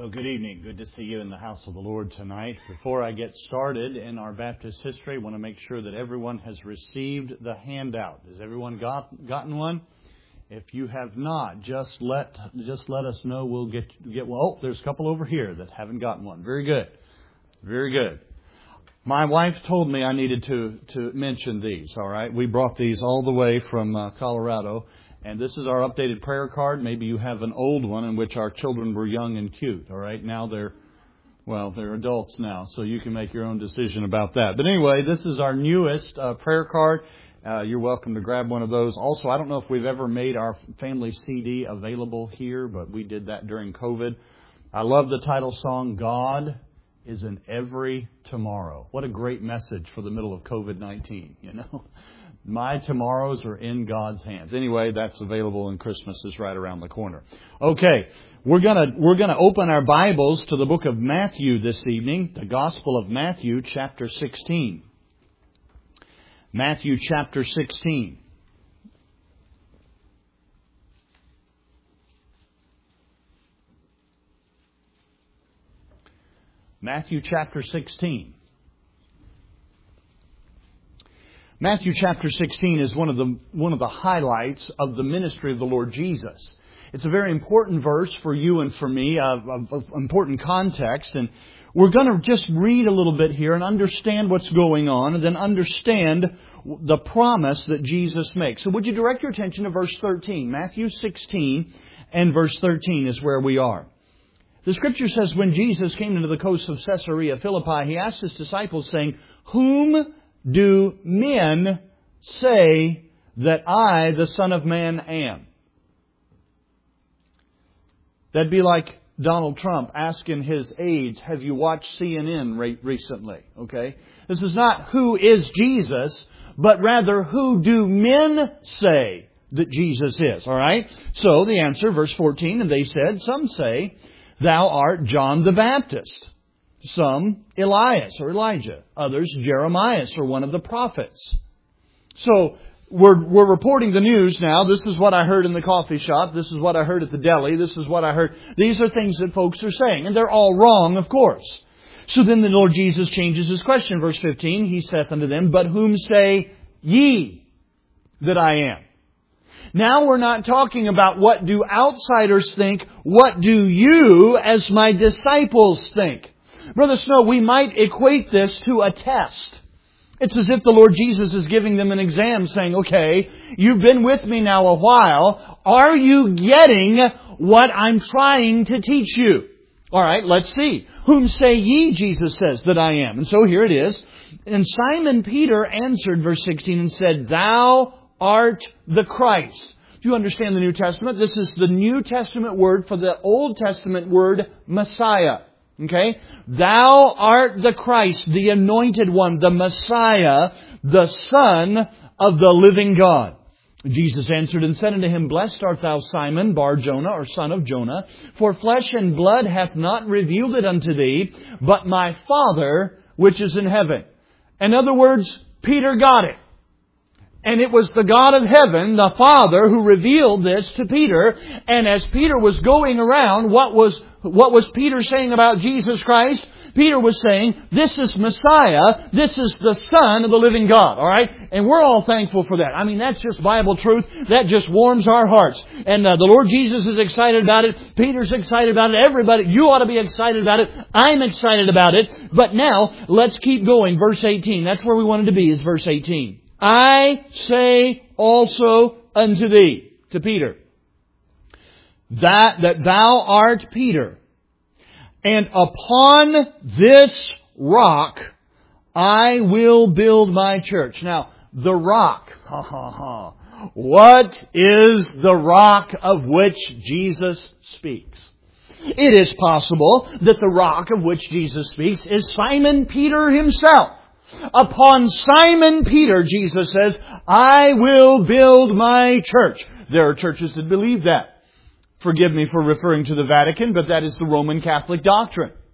Good evening. Good to see you in the house of the Lord tonight. Before I get started in our Baptist history, I want to make sure that everyone has received the handout. Has everyone gotten one? If you have not, just let us know. We'll get one. Oh, there's a couple over here that haven't gotten one. Very good. Very good. My wife told me I needed to mention these, all right? We brought these all the way from Colorado. And this is our updated prayer card. Maybe you have an old one in which our children were young and cute. All right. Now they're adults now. So you can make your own decision about that. But anyway, this is our newest prayer card. You're welcome to grab one of those. Also, I don't know if we've ever made our family CD available here, but we did that during COVID. I love the title song, God is in Every Tomorrow. What a great message for the middle of COVID-19, you know. My tomorrows are in God's hands. Anyway, that's available, and Christmas is right around the corner. Okay, we're gonna open our Bibles to the book of Matthew this evening, the Gospel of Matthew, chapter 16. Matthew chapter 16. Matthew chapter 16. Matthew chapter 16 is one of the highlights of the ministry of the Lord Jesus. It's a very important verse for you and for me, of important context. And we're going to just read a little bit here and understand what's going on, and then understand the promise that Jesus makes. So would you direct your attention to verse 13? Matthew 16 and verse 13 is where we are. The Scripture says, when Jesus came into the coast of Caesarea Philippi, He asked His disciples, saying, "Whom do men say that I, the Son of Man, am?" That'd be like Donald Trump asking his aides, "Have you watched CNN recently?" Okay? This is not who is Jesus, but rather who do men say that Jesus is? All right? So the answer, verse 14, and they said, some say, "Thou art John the Baptist." Some, Elias or Elijah. Others, Jeremiah or one of the prophets. So, we're reporting the news now. This is what I heard in the coffee shop. This is what I heard at the deli. This is what I heard. These are things that folks are saying. And they're all wrong, of course. So then the Lord Jesus changes His question. Verse 15, He saith unto them, "But whom say ye that I am?" Now we're not talking about what do outsiders think. What do you, as my disciples, think? Brother Snow, we might equate this to a test. It's as if the Lord Jesus is giving them an exam saying, okay, you've been with me now a while. Are you getting what I'm trying to teach you? All right, let's see. "Whom say ye," Jesus says, "that I am?" And so here it is. And Simon Peter answered, verse 16, and said, "Thou art the Christ." Do you understand the New Testament? This is the New Testament word for the Old Testament word Messiah. Okay? "Thou art the Christ, the anointed one, the Messiah, the Son of the living God." Jesus answered and said unto him, "Blessed art thou, Simon, Bar-Jonah, or son of Jonah, for flesh and blood hath not revealed it unto thee, but my Father which is in heaven." In other words, Peter got it. And it was the God of heaven, the Father, who revealed this to Peter. And as Peter was going around, what was Peter saying about Jesus Christ? Peter was saying, this is Messiah. This is the Son of the living God. All right? And we're all thankful for that. I mean, that's just Bible truth. That just warms our hearts. And the Lord Jesus is excited about it. Peter's excited about it. Everybody, you ought to be excited about it. I'm excited about it. But now, let's keep going. Verse 18. That's where we wanted to be, is verse 18. "I say also unto thee," to Peter, that thou art Peter, and upon this rock I will build my church. Now, the rock. What is the rock of which Jesus speaks? It is possible that the rock of which Jesus speaks is Simon Peter himself. Upon Simon Peter, Jesus says, "I will build my church." There are churches that believe that. Forgive me for referring to the Vatican, but that is the Roman Catholic doctrine.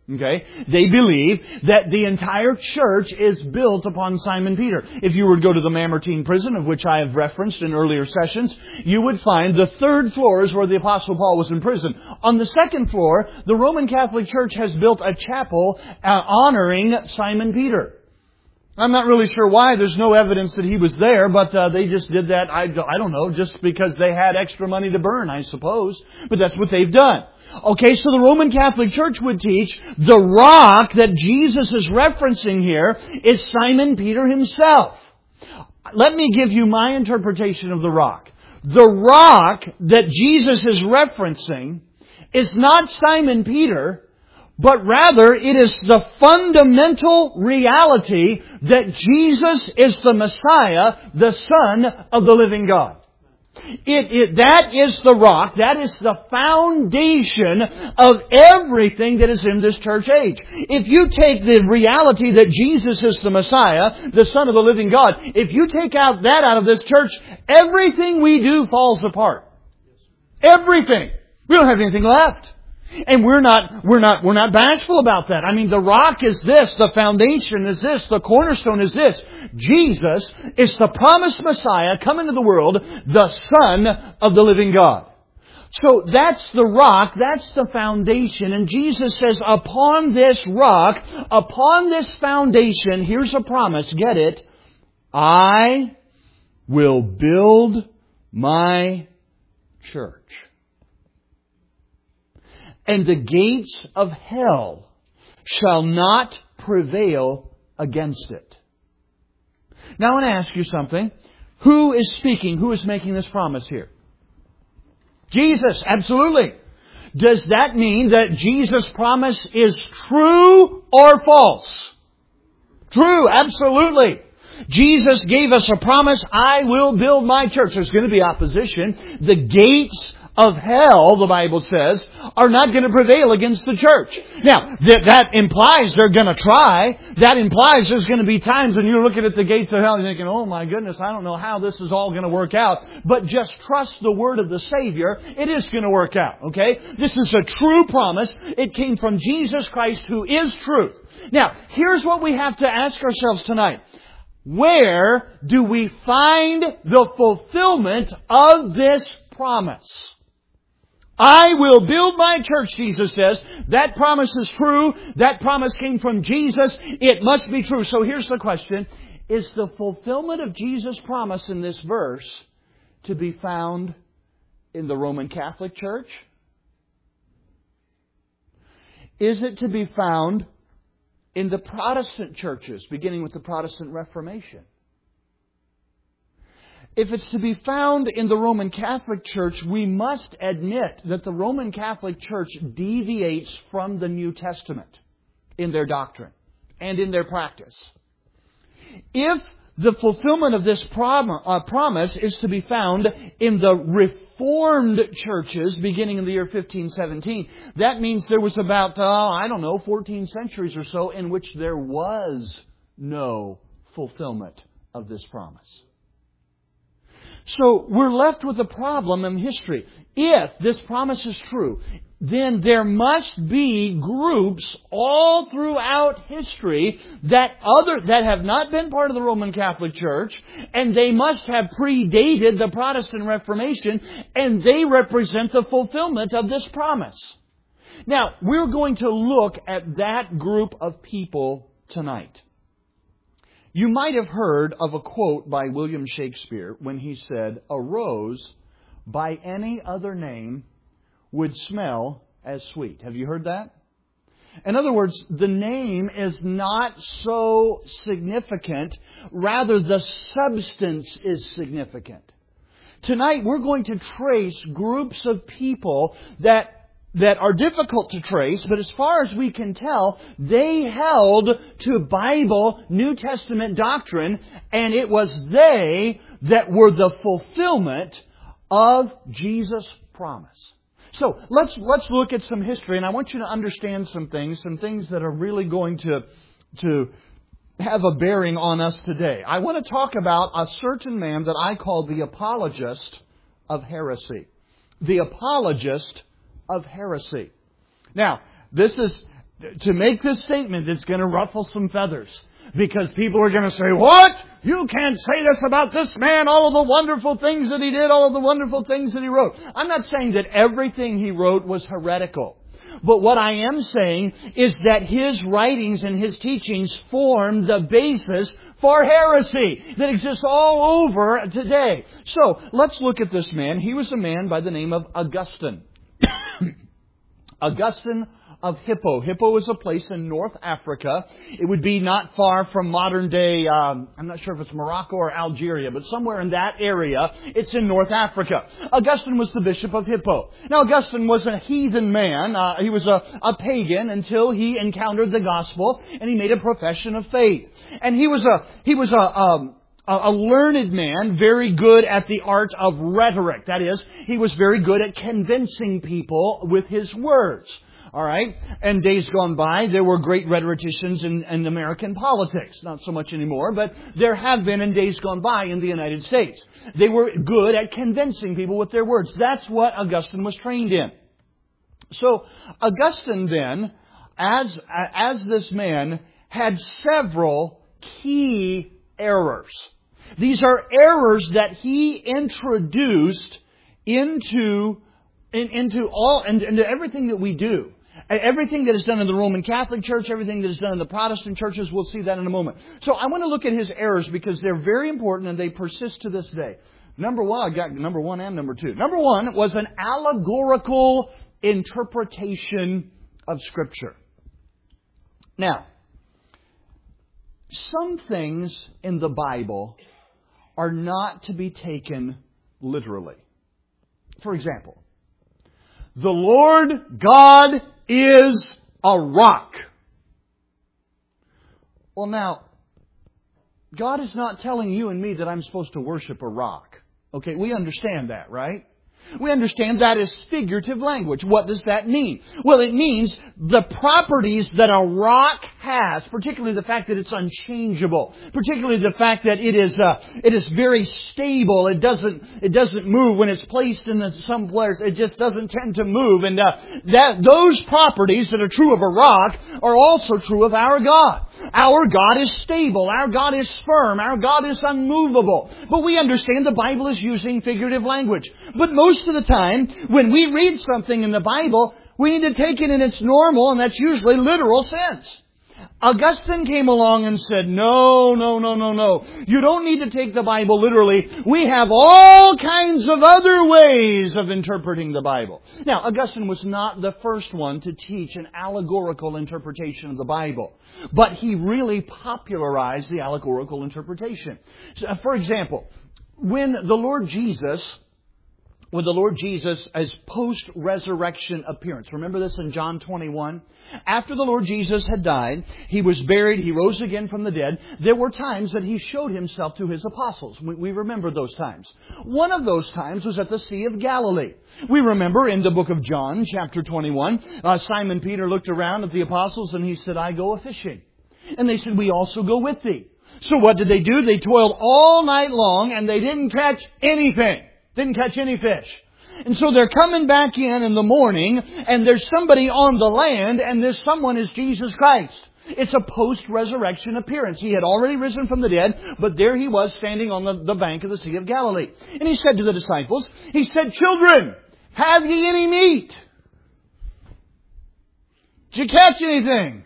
Okay? They believe that the entire church is built upon Simon Peter. If you were to go to the Mamertine prison, of which I have referenced in earlier sessions, you would find the third floor is where the Apostle Paul was in prison. On the second floor, the Roman Catholic Church has built a chapel honoring Simon Peter. I'm not really sure why. There's no evidence that he was there, but they just did that, I don't know, just because they had extra money to burn, I suppose. But that's what they've done. Okay, so the Roman Catholic Church would teach the rock that Jesus is referencing here is Simon Peter himself. Let me give you my interpretation of the rock. The rock that Jesus is referencing is not Simon Peter, but rather it is the fundamental reality that Jesus is the Messiah, the Son of the living God. That is the rock, that is the foundation of everything that is in this church age. If you take the reality that Jesus is the Messiah, the Son of the living God, if you take out that out of this church, everything we do falls apart. Everything. We don't have anything left. And we're not bashful about that. I mean, the rock is this, the foundation is this, the cornerstone is this. Jesus is the promised Messiah come into the world, the Son of the living God. So that's the rock, that's the foundation. And Jesus says, upon this rock, upon this foundation, here's a promise, get it, I will build my church. And the gates of hell shall not prevail against it. Now I want to ask you something. Who is speaking? Who is making this promise here? Jesus, absolutely. Does that mean that Jesus' promise is true or false? True, absolutely. Jesus gave us a promise, I will build my church. There's going to be opposition. The gates of hell, the Bible says, are not going to prevail against the church. Now, that implies they're going to try. That implies there's going to be times when you're looking at the gates of hell and you're thinking, oh my goodness, I don't know how this is all going to work out. But just trust the word of the Savior. It is going to work out, okay? This is a true promise. It came from Jesus Christ, who is truth. Now, here's what we have to ask ourselves tonight. Where do we find the fulfillment of this promise? I will build my church, Jesus says. That promise is true. That promise came from Jesus. It must be true. So here's the question. Is the fulfillment of Jesus' promise in this verse to be found in the Roman Catholic Church? Is it to be found in the Protestant churches, beginning with the Protestant Reformation? If it's to be found in the Roman Catholic Church, we must admit that the Roman Catholic Church deviates from the New Testament in their doctrine and in their practice. If the fulfillment of this promise is to be found in the Reformed churches beginning in the year 1517, that means there was about, 14 centuries or so in which there was no fulfillment of this promise. So we're left with a problem in history. If this promise is true, then there must be groups all throughout history that have not been part of the Roman Catholic Church, and they must have predated the Protestant Reformation, and they represent the fulfillment of this promise. Now, we're going to look at that group of people tonight. You might have heard of a quote by William Shakespeare when he said, "A rose by any other name would smell as sweet." Have you heard that? In other words, the name is not so significant. Rather, the substance is significant. Tonight, we're going to trace groups of people that are difficult to trace, but as far as we can tell, they held to Bible, New Testament doctrine, and it was they that were the fulfillment of Jesus' promise. So, let's look at some history, and I want you to understand some things that are really going to have a bearing on us today. I want to talk about a certain man that I call the apologist of heresy. The apologist of heresy. Now, this is to make this statement that's going to ruffle some feathers. Because people are going to say, what? You can't say this about this man, all of the wonderful things that he did, all of the wonderful things that he wrote. I'm not saying that everything he wrote was heretical. But what I am saying is that his writings and his teachings form the basis for heresy that exists all over today. So, let's look at this man. He was a man by the name of Augustine. Augustine of Hippo. Hippo is a place in North Africa. It would be not far from modern day, I'm not sure if it's Morocco or Algeria, but somewhere in that area, it's in North Africa. Augustine was the bishop of Hippo. Now, Augustine was a heathen man. He was a pagan until he encountered the gospel and he made a profession of faith. And he was a learned man, very good at the art of rhetoric. That is, he was very good at convincing people with his words. All right? And days gone by, there were great rhetoricians in American politics. Not so much anymore, but there have been in days gone by in the United States. They were good at convincing people with their words. That's what Augustine was trained in. So, Augustine then, as this man, had several key errors. These are errors that he introduced into everything that we do. Everything that is done in the Roman Catholic Church, everything that is done in the Protestant churches, we'll see that in a moment. So I want to look at his errors because they're very important and they persist to this day. Number one, I got number one and number two. Number one was an allegorical interpretation of Scripture. Now, some things in the Bible are not to be taken literally. For example, the Lord God is a rock. Well, now, God is not telling you and me that I'm supposed to worship a rock. Okay, we understand that, right? We understand that is figurative language. What does that mean? Well, it means the properties that a rock has, particularly the fact that it's unchangeable, particularly the fact that it is very stable. It doesn't move when it's placed in some place. It just doesn't tend to move. And those properties that are true of a rock are also true of our God. Our God is stable. Our God is firm. Our God is unmovable. But we understand the Bible is using figurative language. But most of the time, when we read something in the Bible, we need to take it in its normal, and that's usually literal sense. Augustine came along and said, no. You don't need to take the Bible literally. We have all kinds of other ways of interpreting the Bible. Now, Augustine was not the first one to teach an allegorical interpretation of the Bible. But he really popularized the allegorical interpretation. So, for example, when the Lord Jesus, as post-resurrection appearance. Remember this in John 21? After the Lord Jesus had died, He was buried, He rose again from the dead. There were times that He showed Himself to His apostles. We remember those times. One of those times was at the Sea of Galilee. We remember in the book of John, chapter 21, Simon Peter looked around at the apostles and he said, I go a-fishing. And they said, we also go with thee. So what did they do? They toiled all night long and they didn't catch anything. Didn't catch any fish. And so they're coming back in the morning, and there's somebody on the land, and this someone is Jesus Christ. It's a post-resurrection appearance. He had already risen from the dead, but there He was standing on the bank of the Sea of Galilee. And He said to the disciples, He said, children, have ye any meat? Did you catch anything?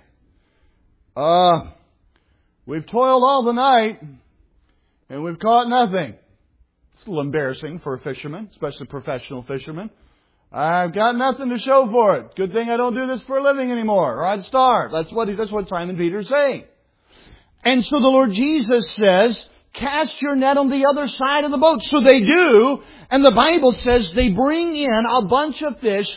We've toiled all the night, and we've caught nothing. It's a little embarrassing for a fisherman, especially a professional fisherman. I've got nothing to show for it. Good thing I don't do this for a living anymore, or I'd starve. That's what Simon Peter's saying. And so the Lord Jesus says, cast your net on the other side of the boat. So they do, and the Bible says they bring in a bunch of fish,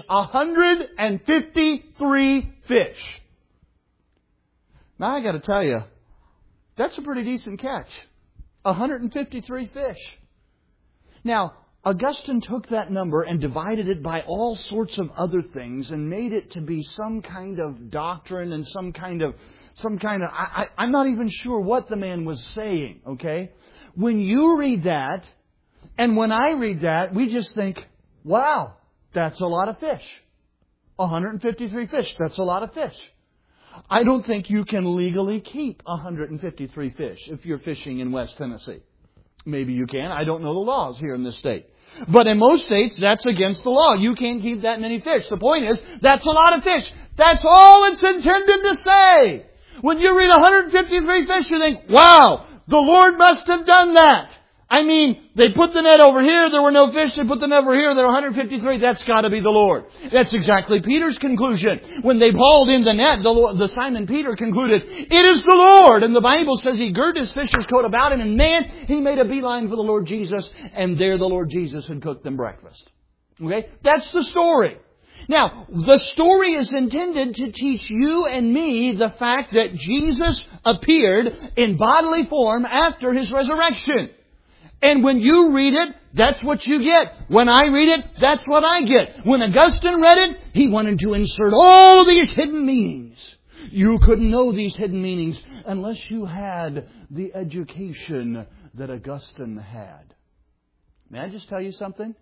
153 fish. Now I got to tell you, that's a pretty decent catch. 153 fish. Now, Augustine took that number and divided it by all sorts of other things and made it to be some kind of doctrine and some kind of, I'm not even sure what the man was saying, okay? When you read that, and when I read that, we just think, wow, that's a lot of fish. 153 fish, that's a lot of fish. I don't think you can legally keep 153 fish if you're fishing in West Tennessee. Maybe you can. I don't know the laws here in this state. But in most states, that's against the law. You can't keep that many fish. The point is, that's a lot of fish. That's all it's intended to say. When you read 153 fish, you think, wow, the Lord must have done that. I mean, they put the net over here, there were no fish. They put the net over here, there were 153. That's got to be the Lord. That's exactly Peter's conclusion. When they hauled in the net, the Simon Peter concluded, it is the Lord. And the Bible says he girded his fisher's coat about him, and man, he made a beeline for the Lord Jesus, and there the Lord Jesus had cooked them breakfast. Okay? That's the story. Now, the story is intended to teach you and me the fact that Jesus appeared in bodily form after His resurrection. And when you read it, that's what you get. When I read it, that's what I get. When Augustine read it, he wanted to insert all these hidden meanings. You couldn't know these hidden meanings unless you had the education that Augustine had. May I just tell you something?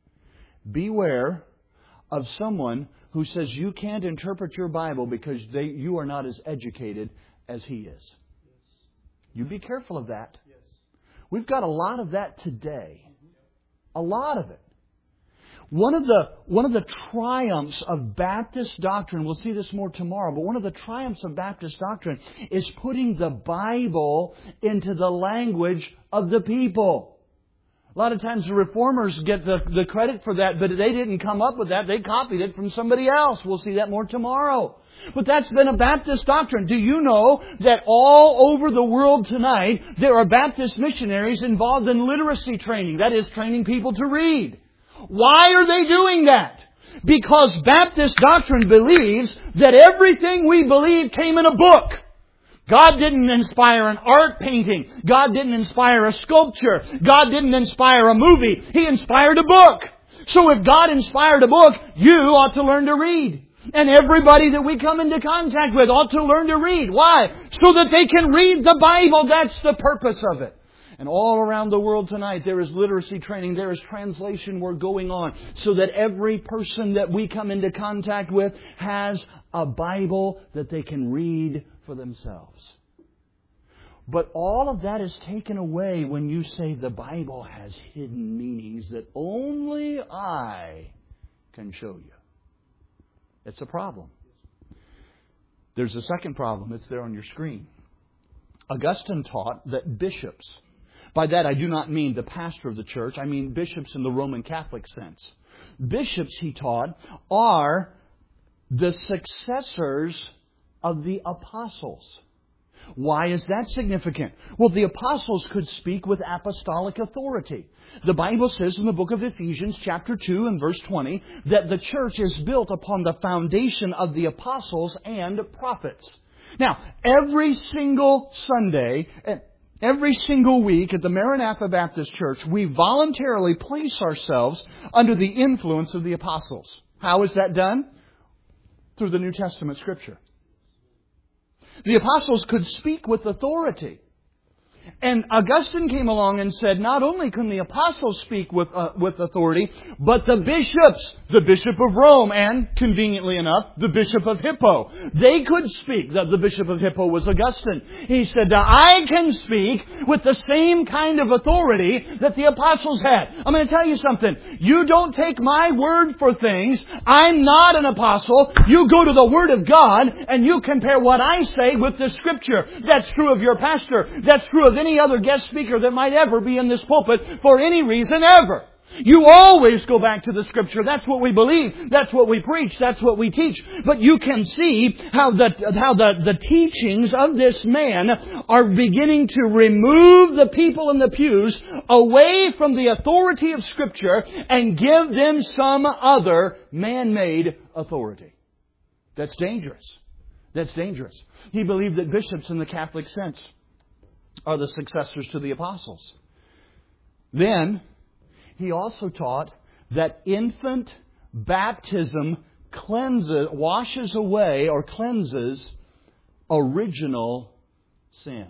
Beware of someone who says you can't interpret your Bible because you are not as educated as he is. You be careful of that. We've got a lot of that today. A lot of it. One of the triumphs of Baptist doctrine, we'll see this more tomorrow, but one of the triumphs of Baptist doctrine is putting the Bible into the language of the people. A lot of times the Reformers get the credit for that, but they didn't come up with that. They copied it from somebody else. We'll see that more tomorrow. But that's been a Baptist doctrine. Do you know that all over the world tonight, there are Baptist missionaries involved in literacy training? That is, training people to read. Why are they doing that? Because Baptist doctrine believes that everything we believe came in a book. God didn't inspire an art painting. God didn't inspire a sculpture. God didn't inspire a movie. He inspired a book. So if God inspired a book, you ought to learn to read. And everybody that we come into contact with ought to learn to read. Why? So that they can read the Bible. That's the purpose of it. And all around the world tonight, there is literacy training, there is translation work going on, so that every person that we come into contact with has a Bible that they can read for themselves. But all of that is taken away when you say the Bible has hidden meanings that only I can show you. It's a problem. There's a second problem. It's there on your screen. Augustine taught that bishops, by that I do not mean the pastor of the church, I mean bishops in the Roman Catholic sense. Bishops, he taught, are the successors of the apostles. Why is that significant? Well, the apostles could speak with apostolic authority. The Bible says in the book of Ephesians, chapter 2 and verse 20, that the church is built upon the foundation of the apostles and prophets. Now, every single Sunday, every single week at the Maranatha Baptist Church, we voluntarily place ourselves under the influence of the apostles. How is that done? Through the New Testament Scripture. The apostles could speak with authority. And Augustine came along and said, not only can the apostles speak with authority, but the bishops, the Bishop of Rome, and, conveniently enough, the Bishop of Hippo, they could speak. The Bishop of Hippo was Augustine. He said, now I can speak with the same kind of authority that the apostles had. I'm going to tell you something. You don't take my word for things. I'm not an apostle. You go to the Word of God and you compare what I say with the Scripture. That's true of your pastor. That's true of any other guest speaker that might ever be in this pulpit for any reason ever. You always go back to the Scripture. That's what we believe. That's what we preach. That's what we teach. But you can see how the teachings of this man are beginning to remove the people in the pews away from the authority of Scripture and give them some other man-made authority. That's dangerous. That's dangerous. He believed that bishops in the Catholic sense are the successors to the apostles. Then, he also taught that infant baptism washes away or cleanses original sin.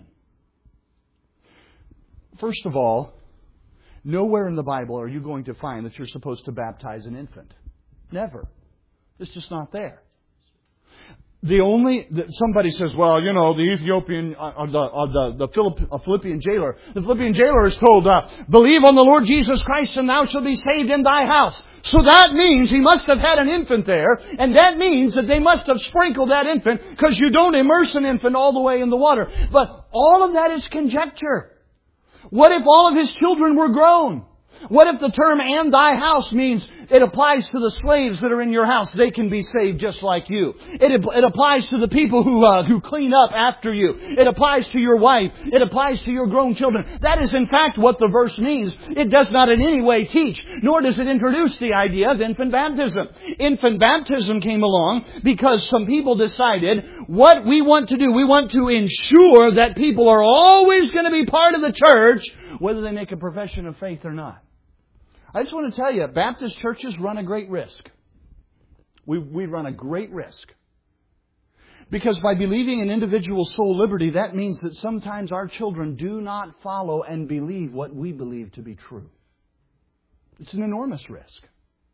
First of all, nowhere in the Bible are you going to find that you're supposed to baptize an infant. Never. It's just not there. Somebody says, well, the Ethiopian, the Philippian jailer. The Philippian jailer is told, believe on the Lord Jesus Christ and thou shalt be saved in thy house. So that means he must have had an infant there, and that means that they must have sprinkled that infant, because you don't immerse an infant all the way in the water. But all of that is conjecture. What if all of his children were grown? What if the term "and thy house" means it applies to the slaves that are in your house? They can be saved just like you. It applies to the people who clean up after you. It applies to your wife. It applies to your grown children. That is in fact what the verse means. It does not in any way teach, nor does it introduce the idea of infant baptism. Infant baptism came along because some people decided what we want to do. We want to ensure that people are always going to be part of the church, whether they make a profession of faith or not. I just want to tell you, Baptist churches run a great risk. We run a great risk. Because by believing in individual soul liberty, that means that sometimes our children do not follow and believe what we believe to be true. It's an enormous risk.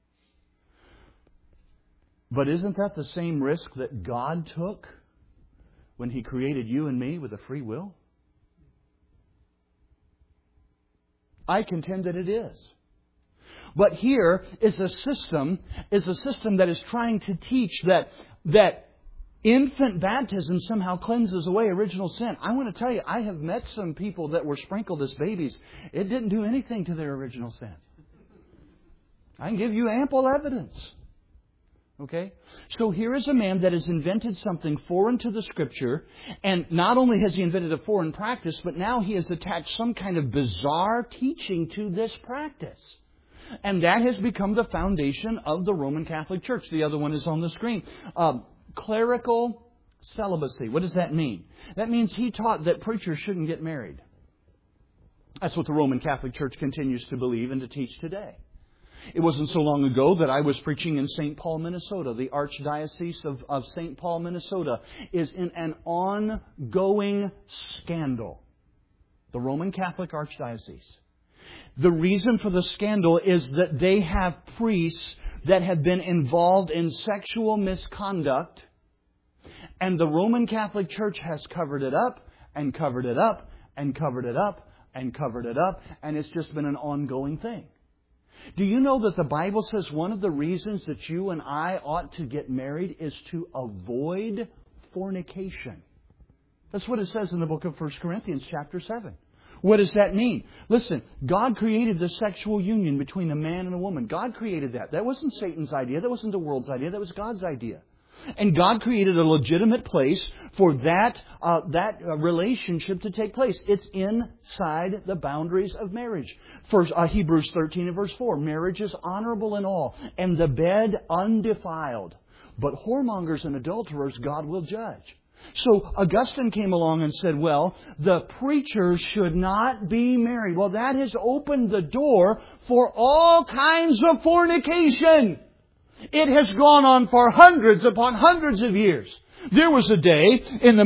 But isn't that the same risk that God took when He created you and me with a free will? I contend that it is. But here is a system that is trying to teach that infant baptism somehow cleanses away original sin. I want to tell you, I have met some people that were sprinkled as babies. It didn't do anything to their original sin. I can give you ample evidence. Okay? So here is a man that has invented something foreign to the Scripture, and not only has he invented a foreign practice, but now he has attached some kind of bizarre teaching to this practice. And that has become the foundation of the Roman Catholic Church. The other one is on the screen. Clerical celibacy. What does that mean? That means he taught that preachers shouldn't get married. That's what the Roman Catholic Church continues to believe and to teach today. It wasn't so long ago that I was preaching in St. Paul, Minnesota. The Archdiocese of St. Paul, Minnesota is in an ongoing scandal. The Roman Catholic Archdiocese. The reason for the scandal is that they have priests that have been involved in sexual misconduct, and the Roman Catholic Church has covered it up and covered it up and covered it up and covered it up, and it's just been an ongoing thing. Do you know that the Bible says one of the reasons that you and I ought to get married is to avoid fornication? That's what it says in the book of 1 Corinthians chapter 7. What does that mean? Listen, God created the sexual union between a man and a woman. God created that. That wasn't Satan's idea. That wasn't the world's idea. That was God's idea. And God created a legitimate place for that relationship to take place. It's inside the boundaries of marriage. First, Hebrews 13 and verse 4. Marriage is honorable in all, and the bed undefiled. But whoremongers and adulterers God will judge. So Augustine came along and said, well, the preachers should not be married. Well, that has opened the door for all kinds of fornication. It has gone on for hundreds upon hundreds of years. There was a day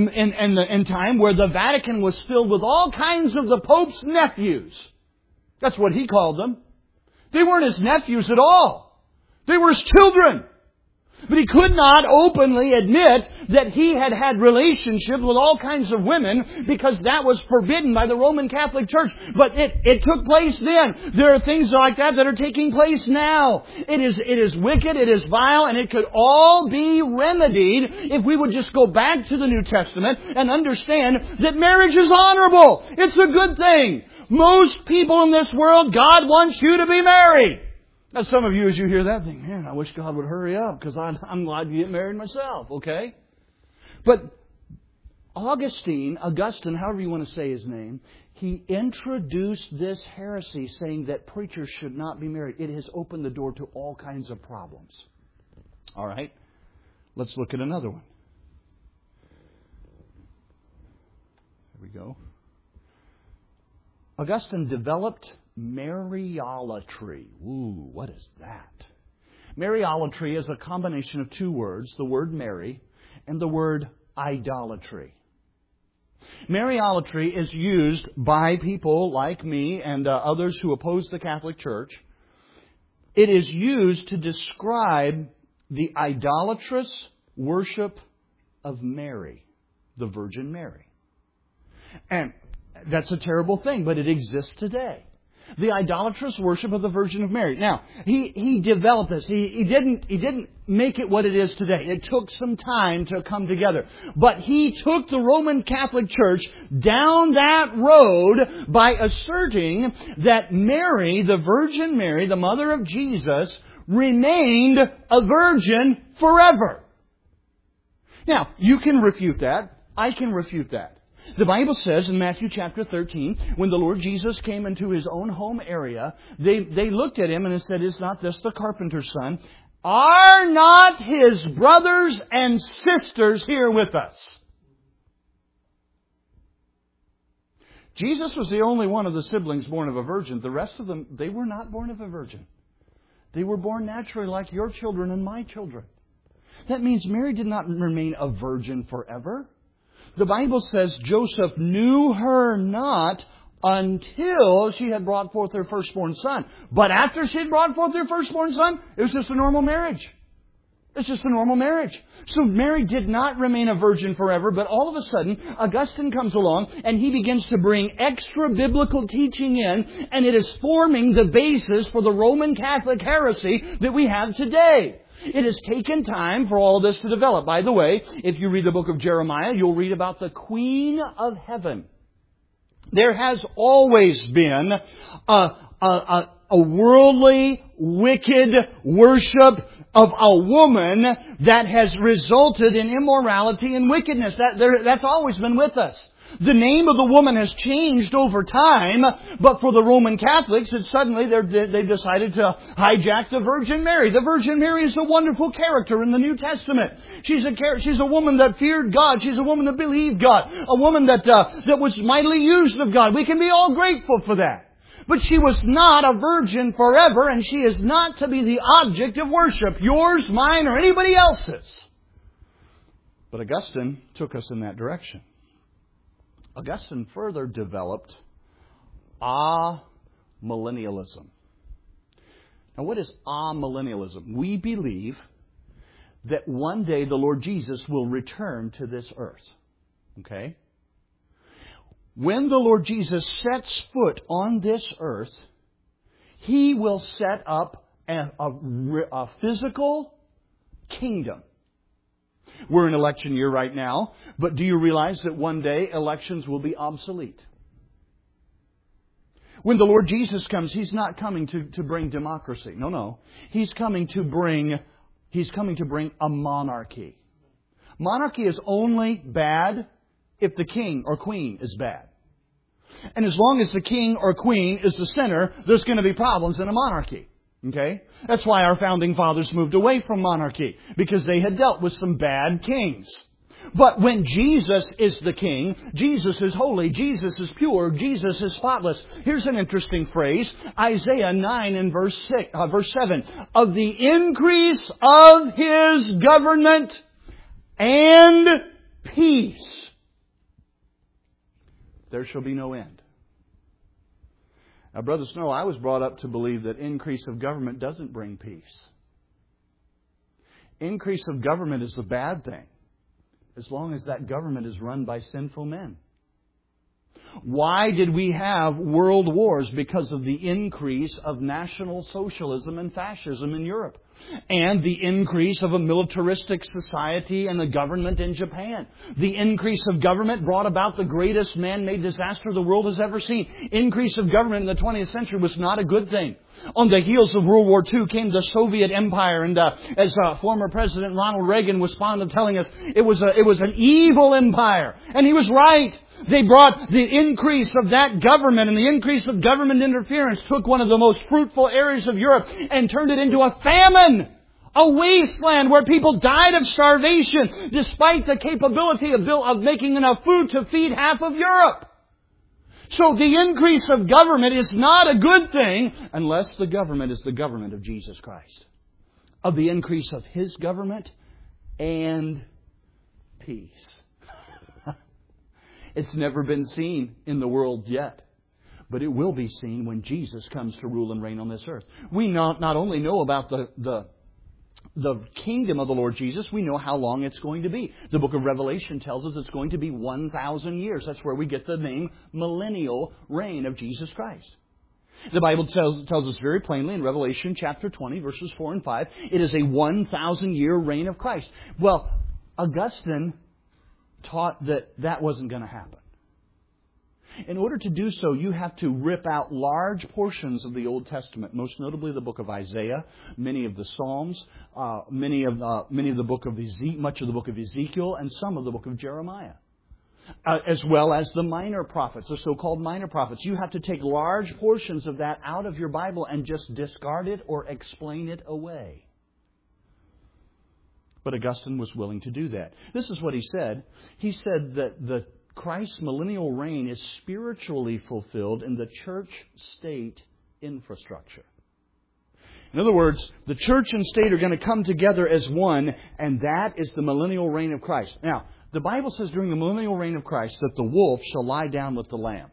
in time where the Vatican was filled with all kinds of the Pope's nephews. That's what he called them. They weren't his nephews at all. They were his children. But he could not openly admit that he had had relationships with all kinds of women because that was forbidden by the Roman Catholic Church. But it took place then. There are things like that are taking place now. It is wicked, it is vile, and it could all be remedied if we would just go back to the New Testament and understand that marriage is honorable. It's a good thing. Most people in this world, God wants you to be married. Now, some of you, as you hear that, think, man, I wish God would hurry up because I'm glad to get married myself, okay? But Augustine, however you want to say his name, he introduced this heresy saying that preachers should not be married. It has opened the door to all kinds of problems. All right? Let's look at another one. There we go. Augustine developed Mariolatry. Ooh, what is that? Mariolatry is a combination of two words, the word Mary and the word idolatry. Mariolatry is used by people like me and others who oppose the Catholic Church. It is used to describe the idolatrous worship of Mary, the Virgin Mary. And that's a terrible thing, but it exists today. The idolatrous worship of the Virgin of Mary. Now, he developed this. He didn't make it what it is today. It took some time to come together. But he took the Roman Catholic Church down that road by asserting that Mary, the Virgin Mary, the mother of Jesus, remained a virgin forever. Now, you can refute that. I can refute that. The Bible says in Matthew chapter 13, when the Lord Jesus came into His own home area, they looked at Him and said, "Is not this the carpenter's son? Are not His brothers and sisters here with us?" Jesus was the only one of the siblings born of a virgin. The rest of them, they were not born of a virgin. They were born naturally like your children and my children. That means Mary did not remain a virgin forever. The Bible says Joseph knew her not until she had brought forth her firstborn son. But after she had brought forth her firstborn son, it was just a normal marriage. It's just a normal marriage. So Mary did not remain a virgin forever, but all of a sudden, Augustine comes along and he begins to bring extra biblical teaching in, and it is forming the basis for the Roman Catholic heresy that we have today. It has taken time for all this to develop. By the way, if you read the book of Jeremiah, you'll read about the Queen of Heaven. There has always been a worldly, wicked worship of a woman that has resulted in immorality and wickedness. That's always been with us. The name of the woman has changed over time, but for the Roman Catholics, it's suddenly they've decided to hijack the Virgin Mary. The Virgin Mary is a wonderful character in the New Testament. She's a woman that feared God. She's a woman that believed God. A woman that was mightily used of God. We can be all grateful for that. But she was not a virgin forever, and she is not to be the object of worship, yours, mine, or anybody else's. But Augustine took us in that direction. Augustine further developed amillennialism. Now, what is amillennialism? We believe that one day the Lord Jesus will return to this earth. Okay? When the Lord Jesus sets foot on this earth, He will set up a physical kingdom. We're in election year right now, but do you realize that one day elections will be obsolete? When the Lord Jesus comes, He's not coming to bring democracy. No. He's coming to bring a monarchy. Monarchy is only bad if the king or queen is bad. And as long as the king or queen is the sinner, there's going to be problems in a monarchy. Okay? That's why our founding fathers moved away from monarchy, because they had dealt with some bad kings. But when Jesus is the king, Jesus is holy, Jesus is pure, Jesus is spotless. Here's an interesting phrase, Isaiah 9 and verse 7. Of the increase of His government and peace, there shall be no end. Now, Brother Snow, I was brought up to believe that increase of government doesn't bring peace. Increase of government is a bad thing, as long as that government is run by sinful men. Why did we have world wars? Because of the increase of National Socialism and fascism in Europe. And the increase of a militaristic society and the government in Japan. The increase of government brought about the greatest man-made disaster the world has ever seen. Increase of government in the 20th century was not a good thing. On the heels of World War II came the Soviet Empire, and as former President Ronald Reagan was fond of telling us, it was an evil empire. And he was right. They brought the increase of that government, and the increase of government interference took one of the most fruitful areas of Europe and turned it into a famine. A wasteland where people died of starvation despite the capability of making enough food to feed half of Europe. So the increase of government is not a good thing unless the government is the government of Jesus Christ. Of the increase of His government and peace. It's never been seen in the world yet, but it will be seen when Jesus comes to rule and reign on this earth. We not only know about the the kingdom of the Lord Jesus, we know how long it's going to be. The book of Revelation tells us it's going to be 1,000 years. That's where we get the name millennial reign of Jesus Christ. The Bible tells us very plainly in Revelation chapter 20, verses 4 and 5, it is a 1,000-year reign of Christ. Well, Augustine taught that that wasn't going to happen. In order to do so, you have to rip out large portions of the Old Testament, most notably the book of Isaiah, many of the Psalms, much of the book of Ezekiel, and some of the book of Jeremiah, as well as the minor prophets, the so-called minor prophets. You have to take large portions of that out of your Bible and just discard it or explain it away. But Augustine was willing to do that. This is what he said. He said that the Christ's millennial reign is spiritually fulfilled in the church-state infrastructure. In other words, the church and state are going to come together as one, and that is the millennial reign of Christ. Now, the Bible says during the millennial reign of Christ that the wolf shall lie down with the lamb.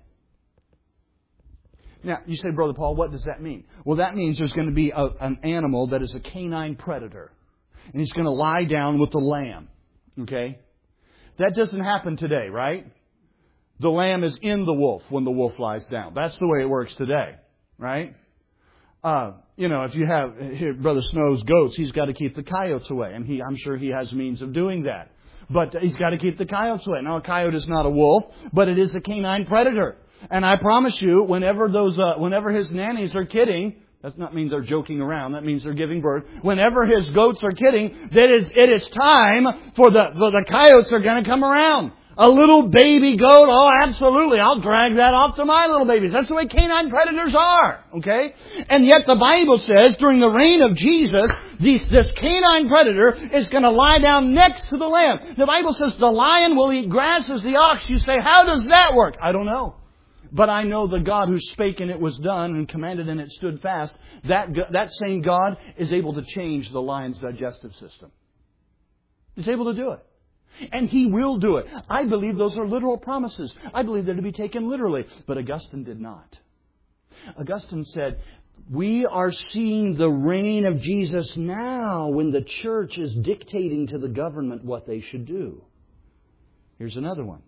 Now, you say, Brother Paul, what does that mean? Well, that means there's going to be an animal that is a canine predator, and he's going to lie down with the lamb. Okay? That doesn't happen today, right? The lamb is in the wolf when the wolf lies down. That's the way it works today, right? If you have here, Brother Snow's goats, he's got to keep the coyotes away. And I'm sure he has means of doing that. But he's got to keep the coyotes away. Now, a coyote is not a wolf, but it is a canine predator. And I promise you, whenever his nannies are kidding, does not mean they're joking around. That means they're giving birth. Whenever his goats are kidding, it is time for the coyotes are going to come around. A little baby goat, oh, absolutely. I'll drag that off to my little babies. That's the way canine predators are. Okay? And yet the Bible says during the reign of Jesus, this canine predator is going to lie down next to the lamb. The Bible says the lion will eat grass as the ox. You say, how does that work? I don't know. But I know the God who spake and it was done and commanded and it stood fast, that same God is able to change the lion's digestive system. He's able to do it. And He will do it. I believe those are literal promises. I believe they're to be taken literally. But Augustine did not. Augustine said, we are seeing the reign of Jesus now when the church is dictating to the government what they should do. Here's another one.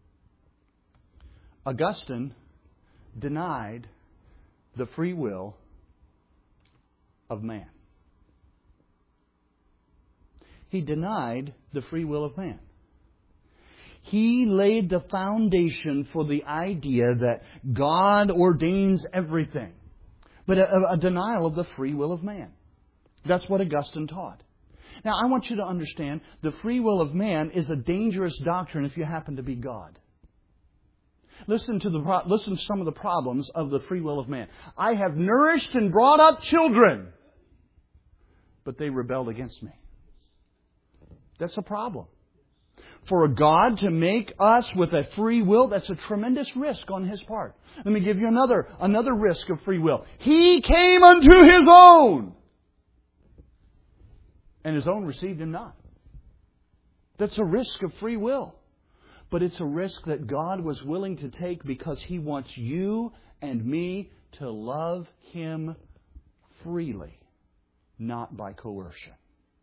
Augustine denied the free will of man. He denied the free will of man. He laid the foundation for the idea that God ordains everything, but a denial of the free will of man. That's what Augustine taught. Now, I want you to understand the free will of man is a dangerous doctrine if you happen to be God. Listen to some of the problems of the free will of man. I have nourished and brought up children, but they rebelled against me. That's a problem. For a God to make us with a free will, that's a tremendous risk on His part. Let me give you another risk of free will. He came unto His own, and His own received Him not. That's a risk of free will. But it's a risk that God was willing to take because He wants you and me to love Him freely, not by coercion.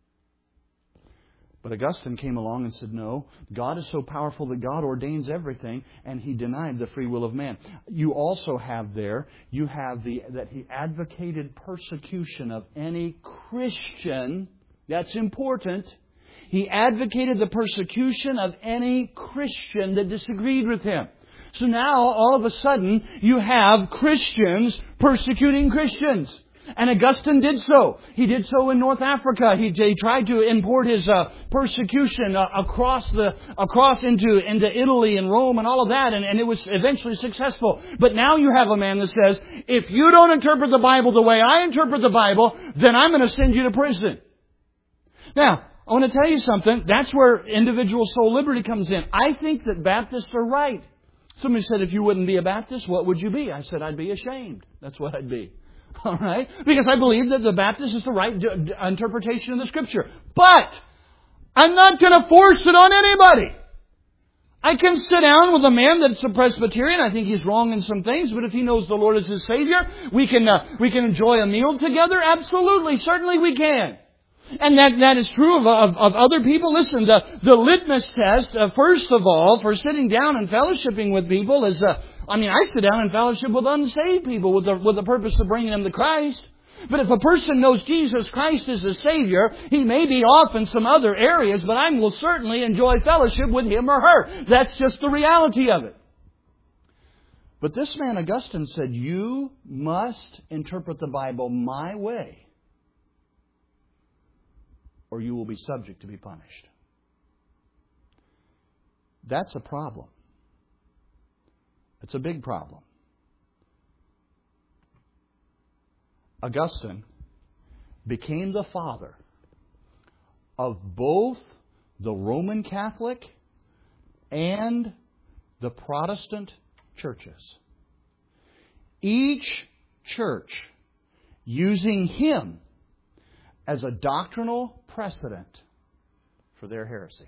But Augustine came along and said, no, God is so powerful that God ordains everything, and he denied the free will of man. You also have that he advocated persecution of any Christian. That's important. He advocated the persecution of any Christian that disagreed with him. So now, all of a sudden, you have Christians persecuting Christians. And Augustine did so. He did so in North Africa. He tried to import his persecution across into Italy and Rome and all of that, and it was eventually successful. But now you have a man that says, if you don't interpret the Bible the way I interpret the Bible, then I'm going to send you to prison. Now, I want to tell you something. That's where individual soul liberty comes in. I think that Baptists are right. Somebody said, if you wouldn't be a Baptist, what would you be? I said, I'd be ashamed. That's what I'd be. All right? Because I believe that the Baptist is the right interpretation of the Scripture. But I'm not going to force it on anybody. I can sit down with a man that's a Presbyterian. I think he's wrong in some things, but if he knows the Lord as his Savior, we can enjoy a meal together. Absolutely. Certainly we can. And that is true of other people. Listen, the litmus test, first of all, for sitting down and fellowshipping with people is, I sit down and fellowship with unsaved people with the purpose of bringing them to Christ. But if a person knows Jesus Christ as a Savior, he may be off in some other areas, but I will certainly enjoy fellowship with him or her. That's just the reality of it. But this man, Augustine, said, you must interpret the Bible my way, or you will be subject to be punished. That's a problem. It's a big problem. Augustine became the father of both the Roman Catholic and the Protestant churches. Each church using him as a doctrinal precedent for their heresy.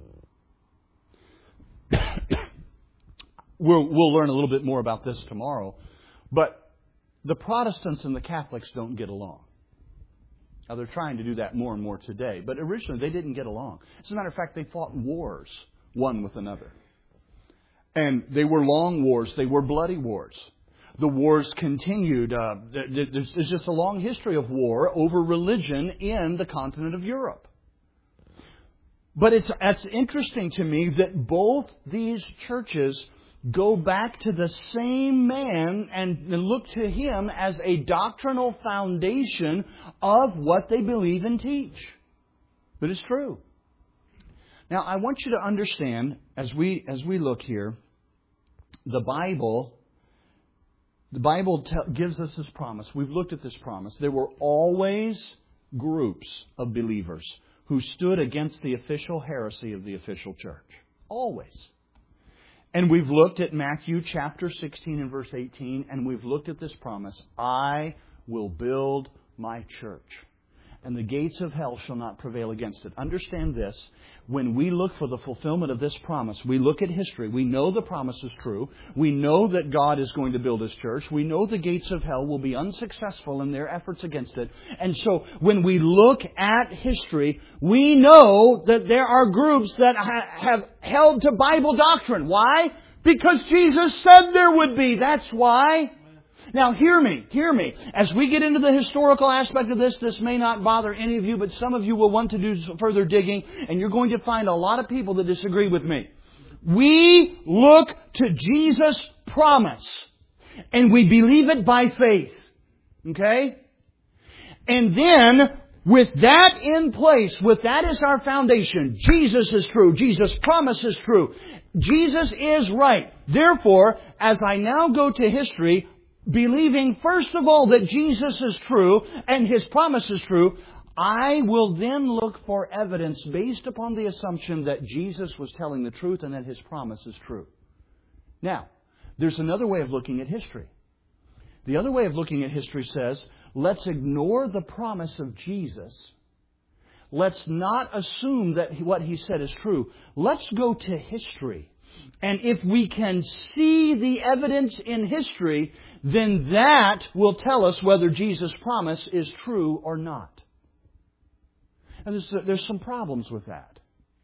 We'll learn a little bit more about this tomorrow, but the Protestants and the Catholics don't get along. Now, they're trying to do that more and more today, but originally they didn't get along. As a matter of fact, they fought wars one with another. And they were long wars. They were bloody wars. The wars continued. There's just a long history of war over religion in the continent of Europe. But it's interesting to me that both these churches go back to the same man and look to him as a doctrinal foundation of what they believe and teach. But it's true. Now, I want you to understand, as we look here, the Bible gives us this promise. We've looked at this promise. There were always groups of believers who stood against the official heresy of the official church. Always. And we've looked at Matthew chapter 16 and verse 18, and we've looked at this promise. I will build my church, and the gates of hell shall not prevail against it. Understand this. When we look for the fulfillment of this promise, we look at history. We know the promise is true. We know that God is going to build His church. We know the gates of hell will be unsuccessful in their efforts against it. And so when we look at history, we know that there are groups that have held to Bible doctrine. Why? Because Jesus said there would be. That's why. Now, hear me. As we get into the historical aspect of this may not bother any of you, but some of you will want to do further digging, and you're going to find a lot of people that disagree with me. We look to Jesus' promise, and we believe it by faith. Okay? And then, with that in place, with that as our foundation, Jesus is true. Jesus' promise is true. Jesus is right. Therefore, as I now go to history, believing, first of all, that Jesus is true and His promise is true, I will then look for evidence based upon the assumption that Jesus was telling the truth and that His promise is true. Now, there's another way of looking at history. The other way of looking at history says, let's ignore the promise of Jesus. Let's not assume that what He said is true. Let's go to history. And if we can see the evidence in history, then that will tell us whether Jesus' promise is true or not. And there's some problems with that.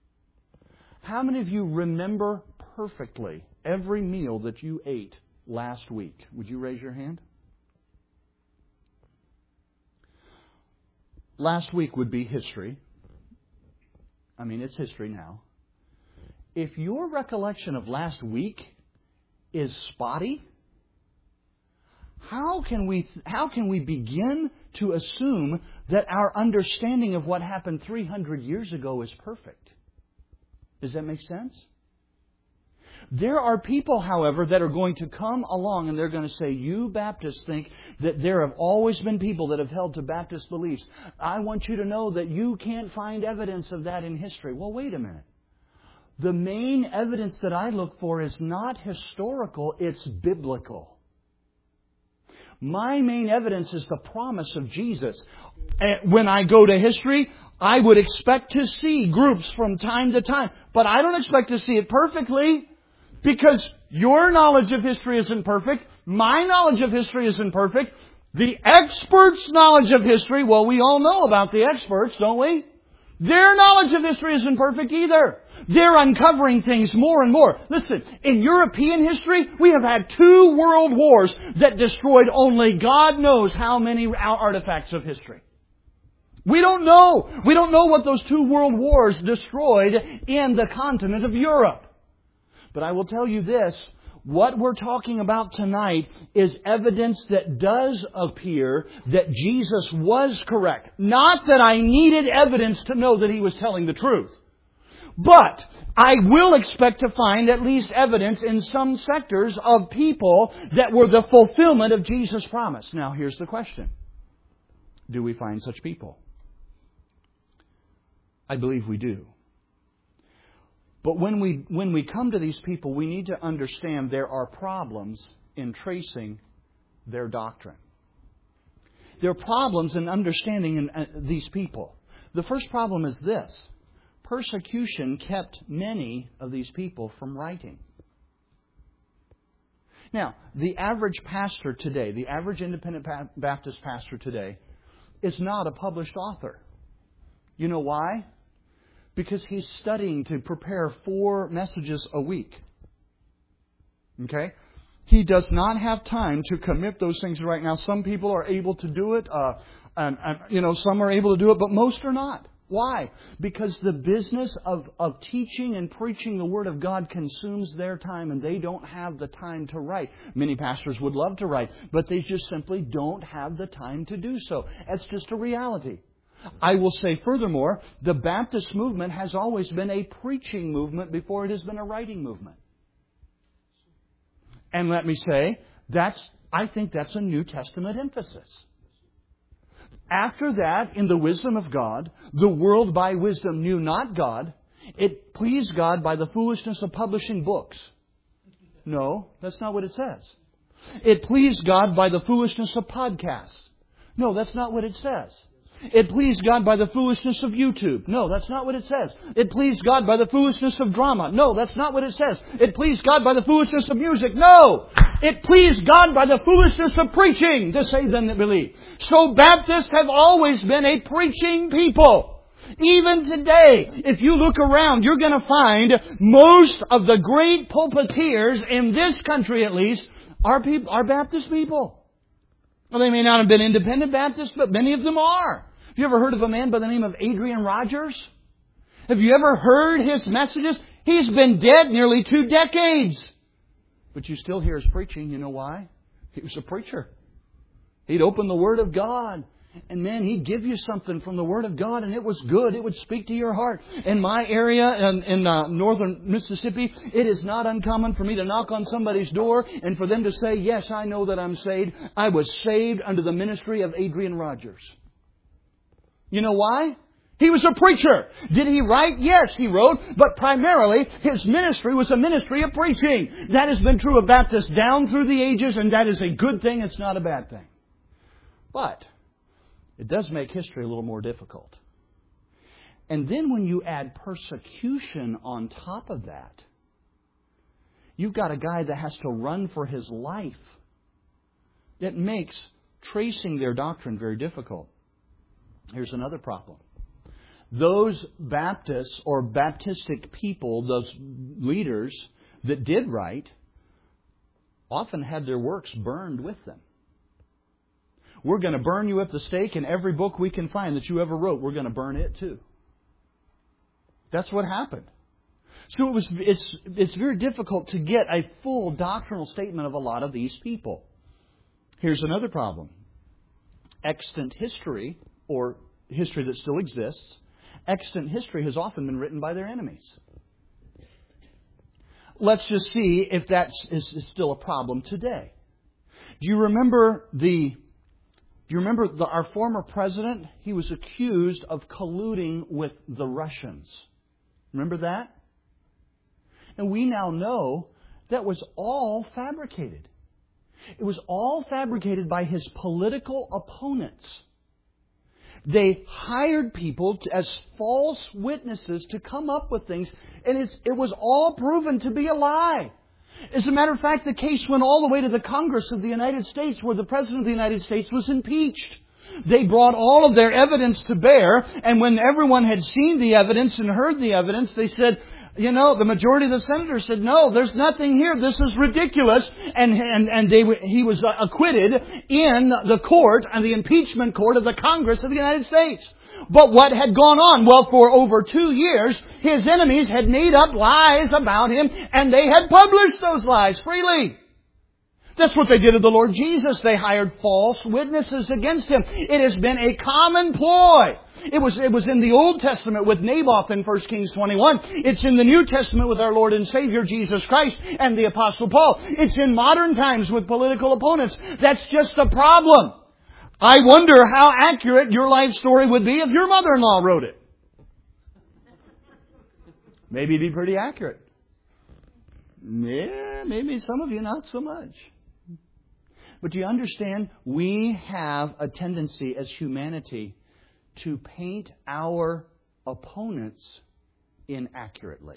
How many of you remember perfectly every meal that you ate last week? Would you raise your hand? Last week would be history. It's history now. If your recollection of last week is spotty, how can we begin to assume that our understanding of what happened 300 years ago is perfect? Does that make sense? There are people, however, that are going to come along and they're going to say, you Baptists think that there have always been people that have held to Baptist beliefs. I want you to know that you can't find evidence of that in history. Well, wait a minute. The main evidence that I look for is not historical, it's biblical. My main evidence is the promise of Jesus. When I go to history, I would expect to see groups from time to time. But I don't expect to see it perfectly, because your knowledge of history isn't perfect. My knowledge of history isn't perfect. The experts' knowledge of history, well, we all know about the experts, don't we? Their knowledge of history isn't perfect either. They're uncovering things more and more. Listen, in European history, we have had 2 world wars that destroyed only God knows how many artifacts of history. We don't know. We don't know what those 2 world wars destroyed in the continent of Europe. But I will tell you this. What we're talking about tonight is evidence that does appear that Jesus was correct. Not that I needed evidence to know that He was telling the truth. But I will expect to find at least evidence in some sectors of people that were the fulfillment of Jesus' promise. Now, here's the question. Do we find such people? I believe we do. But when we come to these people, we need to understand there are problems in tracing their doctrine. There are problems in understanding these people. The first problem is this. Persecution kept many of these people from writing. Now, the average pastor today, the average independent Baptist pastor today, is not a published author. You know why? Because he's studying to prepare 4 messages a week. Okay? He does not have time to commit those things right now. Some people are able to do it, and some are able to do it, but most are not. Why? Because the business of teaching and preaching the Word of God consumes their time, and they don't have the time to write. Many pastors would love to write, but they just simply don't have the time to do so. That's just a reality. I will say furthermore, the Baptist movement has always been a preaching movement before it has been a writing movement. And let me say, I think that's a New Testament emphasis. After that, in the wisdom of God, the world by wisdom knew not God. It pleased God by the foolishness of publishing books. No, that's not what it says. It pleased God by the foolishness of podcasts. No, that's not what it says. It pleased God by the foolishness of YouTube. No, that's not what it says. It pleased God by the foolishness of drama. No, that's not what it says. It pleased God by the foolishness of music. No! It pleased God by the foolishness of preaching, to save them that believe. So Baptists have always been a preaching people. Even today, if you look around, you're going to find most of the great pulpiteers in this country at least are Baptist people. Well, they may not have been independent Baptists, but many of them are. Have you ever heard of a man by the name of Adrian Rogers? Have you ever heard his messages? He's been dead nearly 2 decades. But you still hear his preaching. You know why? He was a preacher. He'd open the Word of God. And man, he'd give you something from the Word of God, and it was good. It would speak to your heart. In my area, in northern Mississippi, it is not uncommon for me to knock on somebody's door and for them to say, yes, I know that I'm saved. I was saved under the ministry of Adrian Rogers. You know why? He was a preacher. Did he write? Yes, he wrote. But primarily, his ministry was a ministry of preaching. That has been true of Baptists down through the ages, and that is a good thing. It's not a bad thing. But it does make history a little more difficult. And then when you add persecution on top of that, you've got a guy that has to run for his life. It makes tracing their doctrine very difficult. Here's another problem. Those Baptists or Baptistic people, those leaders that did write, often had their works burned with them. We're going to burn you at the stake, and every book we can find that you ever wrote, we're going to burn it too. That's what happened. So it's very difficult to get a full doctrinal statement of a lot of these people. Here's another problem. Extant history, or history that still exists, extant history has often been written by their enemies. Let's just see if that is still a problem today. Do you remember our former president? He was accused of colluding with the Russians. Remember that? And we now know that was all fabricated. It was all fabricated by his political opponents. They hired people as false witnesses to come up with things, and it was all proven to be a lie. As a matter of fact, the case went all the way to the Congress of the United States, where the President of the United States was impeached. They brought all of their evidence to bear, and when everyone had seen the evidence and heard the evidence, they said, the majority of the senators said, no, there's nothing here. This is ridiculous. And he was acquitted in the court, and the impeachment court of the Congress of the United States. But what had gone on? Well, for over 2 years, his enemies had made up lies about him, and they had published those lies freely. That's what they did to the Lord Jesus. They hired false witnesses against Him. It has been a common ploy. It was in the Old Testament with Naboth in 1 Kings 21. It's in the New Testament with our Lord and Savior Jesus Christ and the Apostle Paul. It's in modern times with political opponents. That's just the problem. I wonder how accurate your life story would be if your mother-in-law wrote it. Maybe it'd be pretty accurate. Yeah, maybe some of you not so much. But do you understand? We have a tendency as humanity to paint our opponents inaccurately.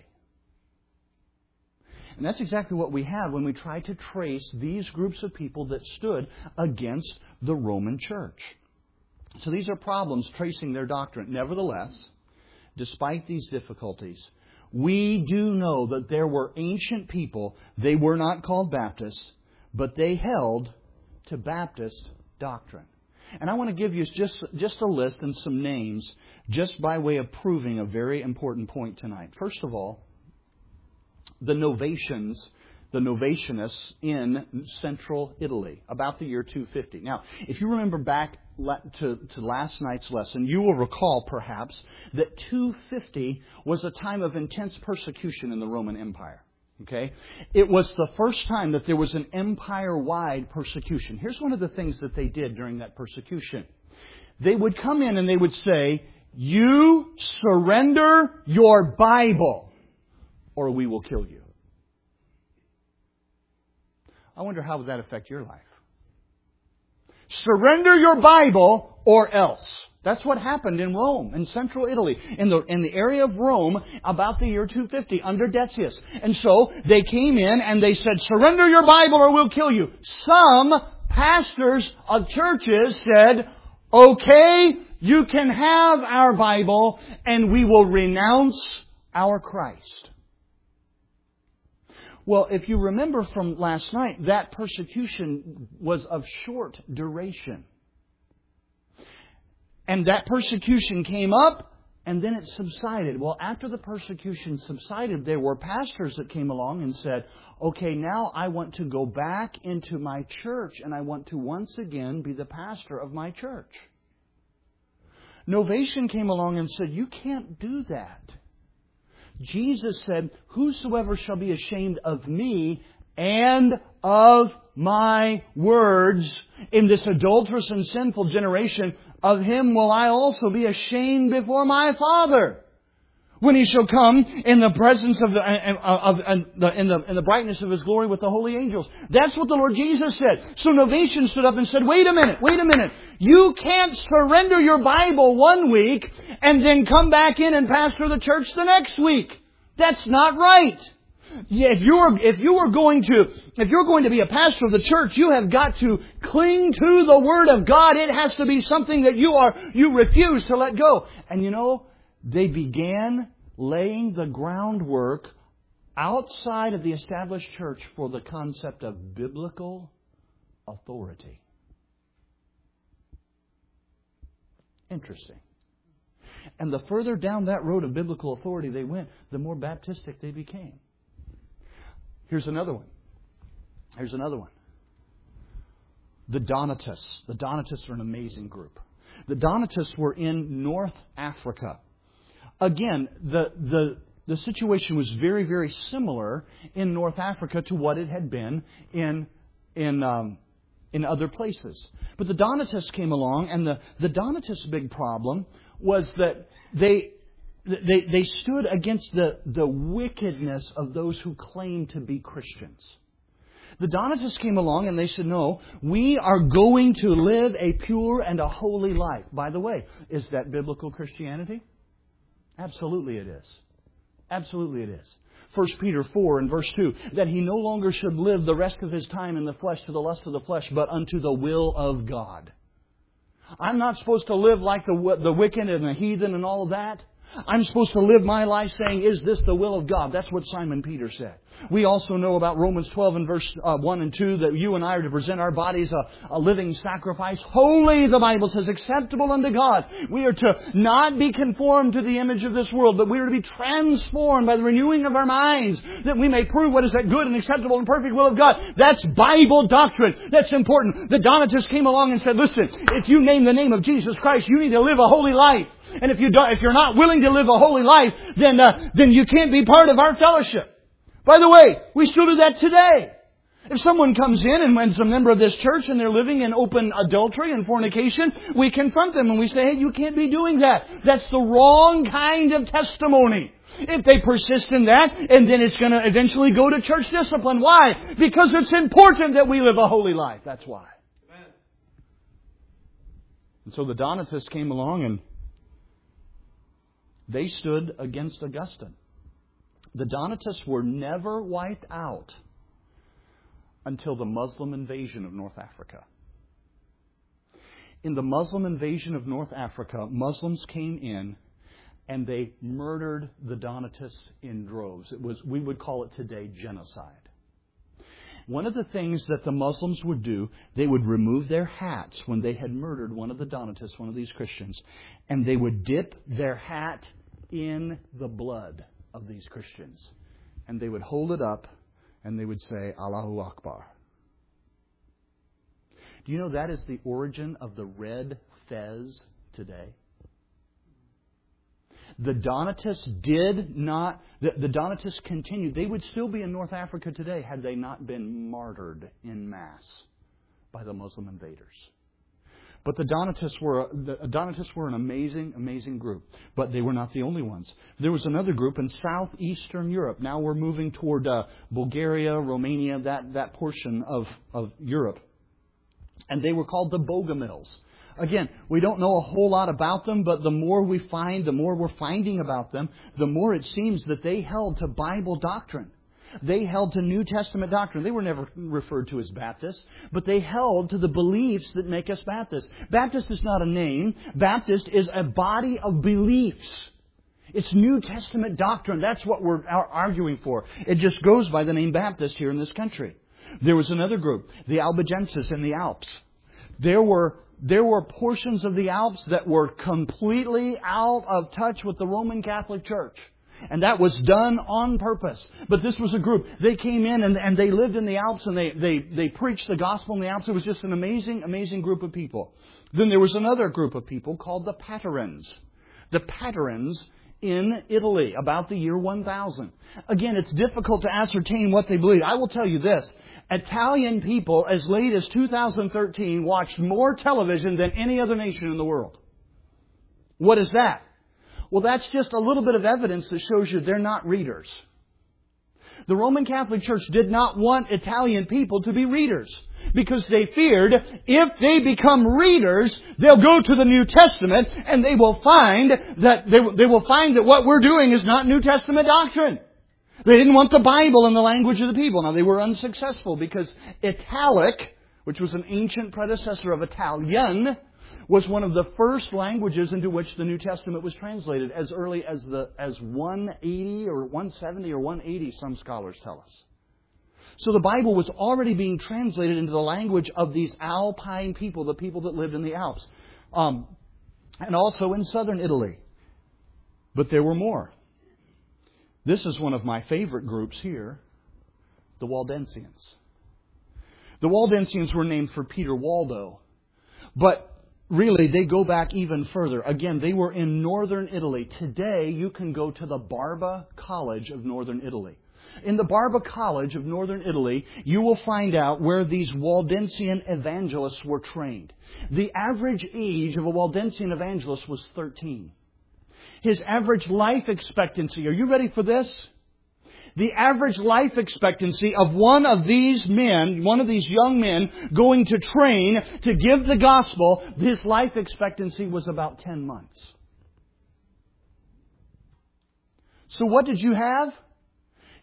And that's exactly what we have when we try to trace these groups of people that stood against the Roman Church. So these are problems tracing their doctrine. Nevertheless, despite these difficulties, we do know that there were ancient people. They were not called Baptists, but they held to Baptist doctrine. And I want to give you just a list and some names just by way of proving a very important point tonight. First of all, the Novatians, the Novatianists in central Italy, about the year 250. Now, if you remember back to last night's lesson, you will recall perhaps that 250 was a time of intense persecution in the Roman Empire. Okay? It was the first time that there was an empire-wide persecution. Here's one of the things that they did during that persecution. They would come in and they would say, "You surrender your Bible, or we will kill you." I wonder how would that affect your life? Surrender your Bible or else. That's what happened in Rome, in central Italy, in the area of Rome about the year 250 under Decius. And so they came in and they said, "Surrender your Bible or we'll kill you." Some pastors of churches said, "Okay, you can have our Bible and we will renounce our Christ." Well, if you remember from last night, that persecution was of short duration. And that persecution came up, and then it subsided. Well, after the persecution subsided, there were pastors that came along and said, "Okay, now I want to go back into my church, and I want to once again be the pastor of my church." Novatian came along and said, "You can't do that. Jesus said, 'Whosoever shall be ashamed of me and of my words in this adulterous and sinful generation, of him will I also be ashamed before my Father, when He shall come in the presence of in the brightness of His glory with the holy angels.'" That's what the Lord Jesus said. So Novatian stood up and said, wait a minute. You can't surrender your Bible one week and then come back in and pastor the church the next week. That's not right. If you're going to be a pastor of the church, you have got to cling to the Word of God. It has to be something that you refuse to let go. And they began laying the groundwork outside of the established church for the concept of biblical authority. Interesting. And the further down that road of biblical authority they went, the more Baptistic they became. Here's another one. The Donatists. The Donatists are an amazing group. The Donatists were in North Africa. Again, the situation was very, very similar in North Africa to what it had been in other places. But the Donatists came along, and the Donatists' big problem was that they stood against the wickedness of those who claimed to be Christians. The Donatists came along and they said, "No, we are going to live a pure and a holy life." By the way, is that biblical Christianity? Absolutely it is. Absolutely it is. 1 Peter 4 and verse 2, that he no longer should live the rest of his time in the flesh to the lust of the flesh, but unto the will of God. I'm not supposed to live like the wicked and the heathen and all of that. I'm supposed to live my life saying, is this the will of God? That's what Simon Peter said. We also know about Romans 12 and verse 1 and 2 that you and I are to present our bodies a living sacrifice. Holy, the Bible says, acceptable unto God. We are to not be conformed to the image of this world, but we are to be transformed by the renewing of our minds, that we may prove what is that good and acceptable and perfect will of God. That's Bible doctrine. That's important. The Donatists came along and said, listen, if you name the name of Jesus Christ, you need to live a holy life. And if you're not willing to live a holy life, then you can't be part of our fellowship. By the way, we still do that today. If someone comes in and is a member of this church and they're living in open adultery and fornication, we confront them and we say, hey, you can't be doing that. That's the wrong kind of testimony. If they persist in that, and then it's going to eventually go to church discipline. Why? Because it's important that we live a holy life. That's why. Amen. And so the Donatists came along and they stood against Augustine. The Donatists were never wiped out until the Muslim invasion of North Africa. In the Muslim invasion of North Africa, Muslims came in and they murdered the Donatists in droves. We would call it today genocide. One of the things that the Muslims would do, they would remove their hats when they had murdered one of the Donatists, one of these Christians, and they would dip their hat in the blood of these Christians. And they would hold it up and they would say, Allahu Akbar. Do you know that is the origin of the red fez today? The Donatists the Donatists continued. They would still be in North Africa today had they not been martyred en masse by the Muslim invaders. But the Donatists were an amazing, amazing group. But they were not the only ones. There was another group in southeastern Europe. Now we're moving toward Bulgaria, Romania, that portion of Europe. And they were called the Bogomils. Again, we don't know a whole lot about them, but the more we find, the more we're finding about them, the more it seems that they held to Bible doctrine. They held to New Testament doctrine. They were never referred to as Baptists, but they held to the beliefs that make us Baptists. Baptist is not a name. Baptist is a body of beliefs. It's New Testament doctrine. That's what we're arguing for. It just goes by the name Baptist here in this country. There was another group, the Albigenses in the Alps. There were portions of the Alps that were completely out of touch with the Roman Catholic Church. And that was done on purpose. But this was a group. They came in and they lived in the Alps and they preached the gospel in the Alps. It was just an amazing, amazing group of people. Then there was another group of people called the Paterins. The Paterins in Italy, about the year 1000. Again, it's difficult to ascertain what they believed. I will tell you this. Italian people, as late as 2013, watched more television than any other nation in the world. What is that? Well, that's just a little bit of evidence that shows you they're not readers. The Roman Catholic Church did not want Italian people to be readers because they feared if they become readers, they'll go to the New Testament and they will find that what we're doing is not New Testament doctrine. They didn't want the Bible in the language of the people. Now, they were unsuccessful because Italic, which was an ancient predecessor of Italian, was one of the first languages into which the New Testament was translated as early as 180 or 170 or 180, some scholars tell us. So the Bible was already being translated into the language of these Alpine people, the people that lived in the Alps, and also in southern Italy. But there were more. This is one of my favorite groups here, the Waldensians. The Waldensians were named for Peter Waldo, but really, they go back even further. Again, they were in northern Italy. Today, you can go to the Barba College of northern Italy. In the Barba College of northern Italy, you will find out where these Waldensian evangelists were trained. The average age of a Waldensian evangelist was 13. His average life expectancy, are you ready for this? The average life expectancy of one of these young men going to train to give the gospel, his life expectancy was about 10 months. So what did you have?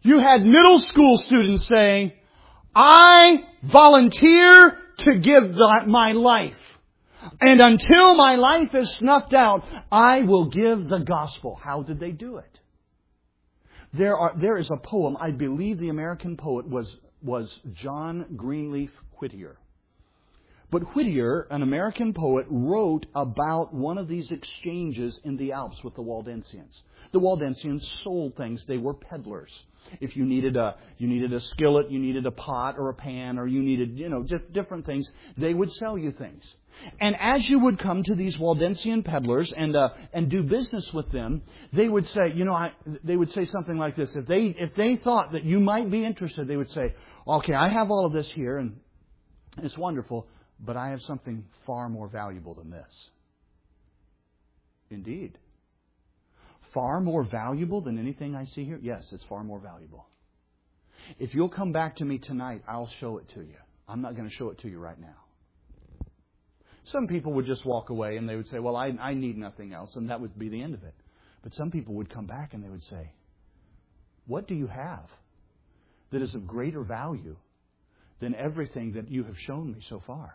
You had middle school students saying, I volunteer to give my life. And until my life is snuffed out, I will give the gospel. How did they do it? There is a poem, I believe the American poet was John Greenleaf Whittier. But Whittier, an American poet, wrote about one of these exchanges in the Alps with the Waldensians. The Waldensians sold things. They were peddlers. If you needed a skillet, you needed a pot or a pan, or you needed, different things, they would sell you things. And as you would come to these Waldensian peddlers and do business with them, they would say, they would say something like this. If they thought that you might be interested, they would say, okay, I have all of this here and it's wonderful, but I have something far more valuable than this. Indeed. Far more valuable than anything I see here? Yes, it's far more valuable. If you'll come back to me tonight, I'll show it to you. I'm not going to show it to you right now. Some people would just walk away and they would say, well, I need nothing else, and that would be the end of it. But some people would come back and they would say, what do you have that is of greater value than everything that you have shown me so far?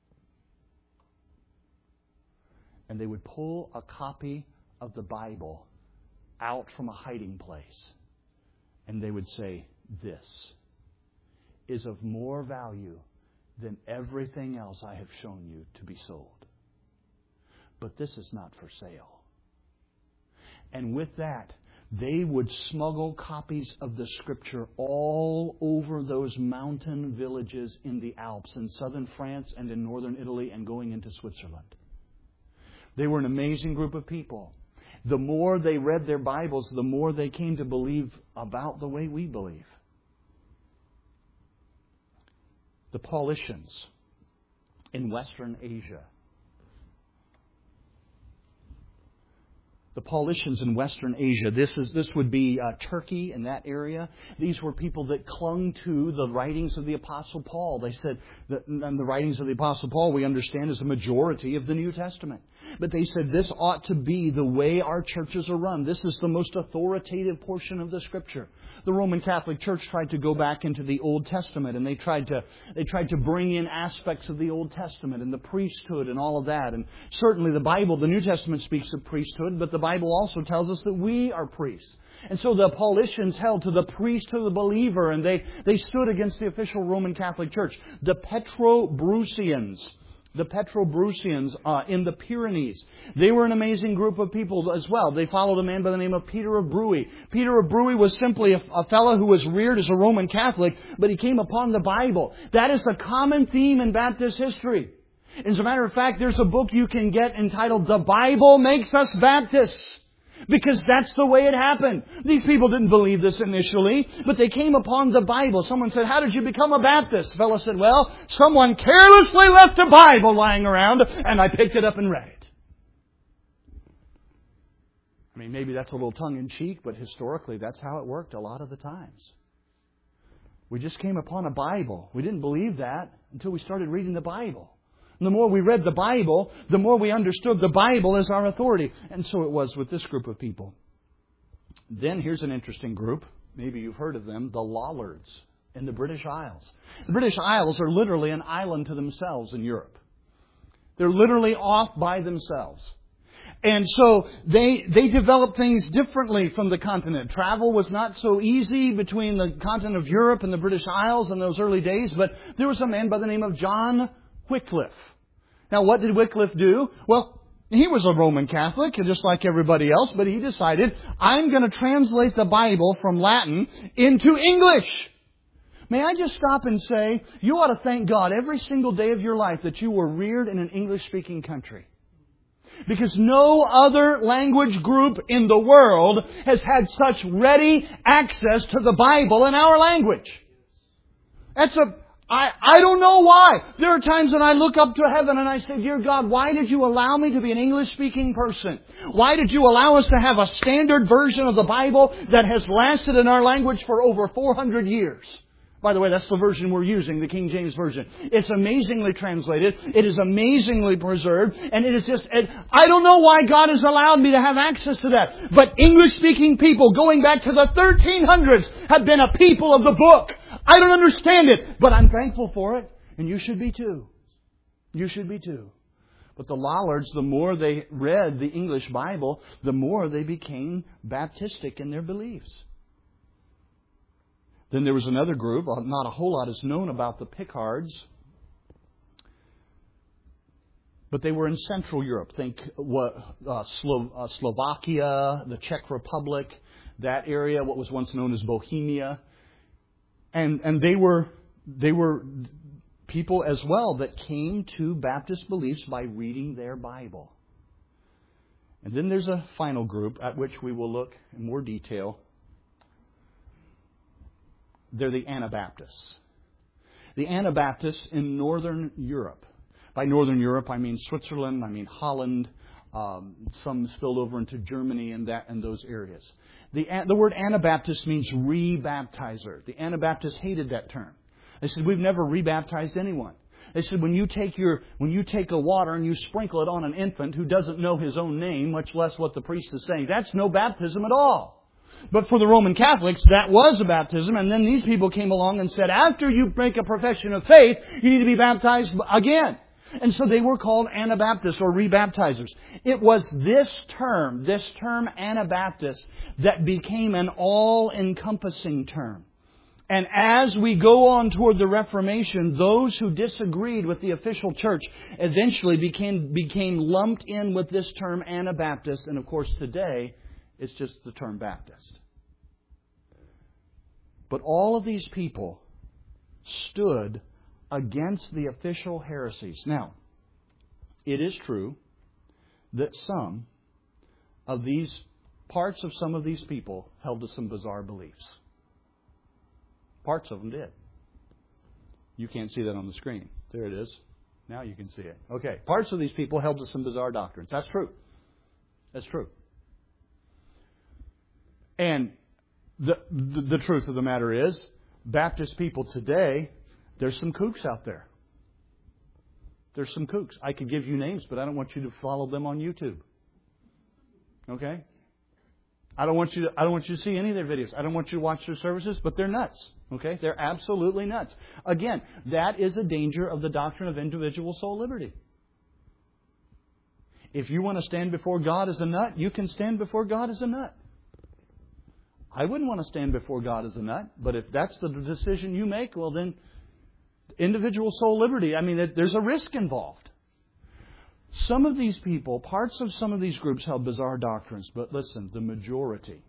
And they would pull a copy of the Bible out from a hiding place. And they would say, this is of more value than everything else I have shown you to be sold. But this is not for sale. And with that, they would smuggle copies of the Scripture all over those mountain villages in the Alps, in southern France and in northern Italy, and going into Switzerland. They were an amazing group of people. The more they read their Bibles, the more they came to believe about the way we believe. The Paulicians in Western Asia. The Paulicians in Western Asia. This would be Turkey and that area. These were people that clung to the writings of the Apostle Paul. They said that the writings of the Apostle Paul, we understand, is a majority of the New Testament. But they said this ought to be the way our churches are run. This is the most authoritative portion of the Scripture. The Roman Catholic Church tried to go back into the Old Testament, and they tried to bring in aspects of the Old Testament and the priesthood and all of that. And certainly the Bible, the New Testament speaks of priesthood, but the Bible also tells us that we are priests. And so the Paulicians held to the priesthood of the believer, and they stood against the official Roman Catholic Church. The Petrobrusians in the Pyrenees. They were an amazing group of people as well. They followed a man by the name of Peter of Bruy. Peter of Bruy was simply a fellow who was reared as a Roman Catholic, but he came upon the Bible. That is a common theme in Baptist history. As a matter of fact, there's a book you can get entitled The Bible Makes Us Baptists. Because that's the way it happened. These people didn't believe this initially, but they came upon the Bible. Someone said, how did you become a Baptist? The fellow said, well, someone carelessly left a Bible lying around, and I picked it up and read it. I mean, maybe that's a little tongue-in-cheek, but historically that's how it worked a lot of the times. We just came upon a Bible. We didn't believe that until we started reading the Bible. And the more we read the Bible, the more we understood the Bible as our authority. And so it was with this group of people. Then here's an interesting group. Maybe you've heard of them. The Lollards in the British Isles. The British Isles are literally an island to themselves in Europe. They're literally off by themselves. And so they developed things differently from the continent. Travel was not so easy between the continent of Europe and the British Isles in those early days. But there was a man by the name of John Wycliffe. Now, what did Wycliffe do? Well, he was a Roman Catholic, just like everybody else, but he decided, I'm going to translate the Bible from Latin into English. May I just stop and say, you ought to thank God every single day of your life that you were reared in an English-speaking country. Because no other language group in the world has had such ready access to the Bible in our language. I don't know why. There are times when I look up to heaven and I say, dear God, why did you allow me to be an English-speaking person? Why did you allow us to have a standard version of the Bible that has lasted in our language for over 400 years? By the way, that's the version we're using, the King James Version. It's amazingly translated. It is amazingly preserved. And it is just, I don't know why God has allowed me to have access to that. But English-speaking people going back to the 1300s have been a people of the book. I don't understand it, but I'm thankful for it. And you should be too. You should be too. But the Lollards, the more they read the English Bible, the more they became Baptistic in their beliefs. Then there was another group, not a whole lot is known about the Picards, but they were in Central Europe. Think Slovakia, the Czech Republic, that area, what was once known as Bohemia. And they were people as well that came to Baptist beliefs by reading their Bible. And then there's a final group at which we will look in more detail. They're the Anabaptists. The Anabaptists in Northern Europe. By Northern Europe, I mean Switzerland, I mean Holland. Some spilled over into Germany and those areas. The word Anabaptist means rebaptizer. The Anabaptists hated that term. They said, we've never rebaptized anyone. They said, when you take a water and you sprinkle it on an infant who doesn't know his own name, much less what the priest is saying, that's no baptism at all. But for the Roman Catholics, that was a baptism. And then these people came along and said, after you make a profession of faith, you need to be baptized again. And so they were called Anabaptists or rebaptizers. It was this term Anabaptist, that became an all-encompassing term. And as we go on toward the Reformation, those who disagreed with the official church eventually became lumped in with this term Anabaptist. And of course today, it's just the term Baptist. But all of these people stood against the official heresies. Now, it is true that some of these people held to some bizarre beliefs. Parts of them did. You can't see that on the screen. There it is. Now you can see it. Okay. Parts of these people held to some bizarre doctrines. That's true. That's true. And the truth of the matter is, Baptist people today, there's some kooks out there. There's some kooks. I could give you names, but I don't want you to follow them on YouTube. Okay? I don't want you to see any of their videos. I don't want you to watch their services, but they're nuts. Okay? They're absolutely nuts. Again, that is a danger of the doctrine of individual soul liberty. If you want to stand before God as a nut, you can stand before God as a nut. I wouldn't want to stand before God as a nut, but if that's the decision you make, well then, individual soul liberty, there's a risk involved. Some of these people, parts of some of these groups held bizarre doctrines, but listen, the majority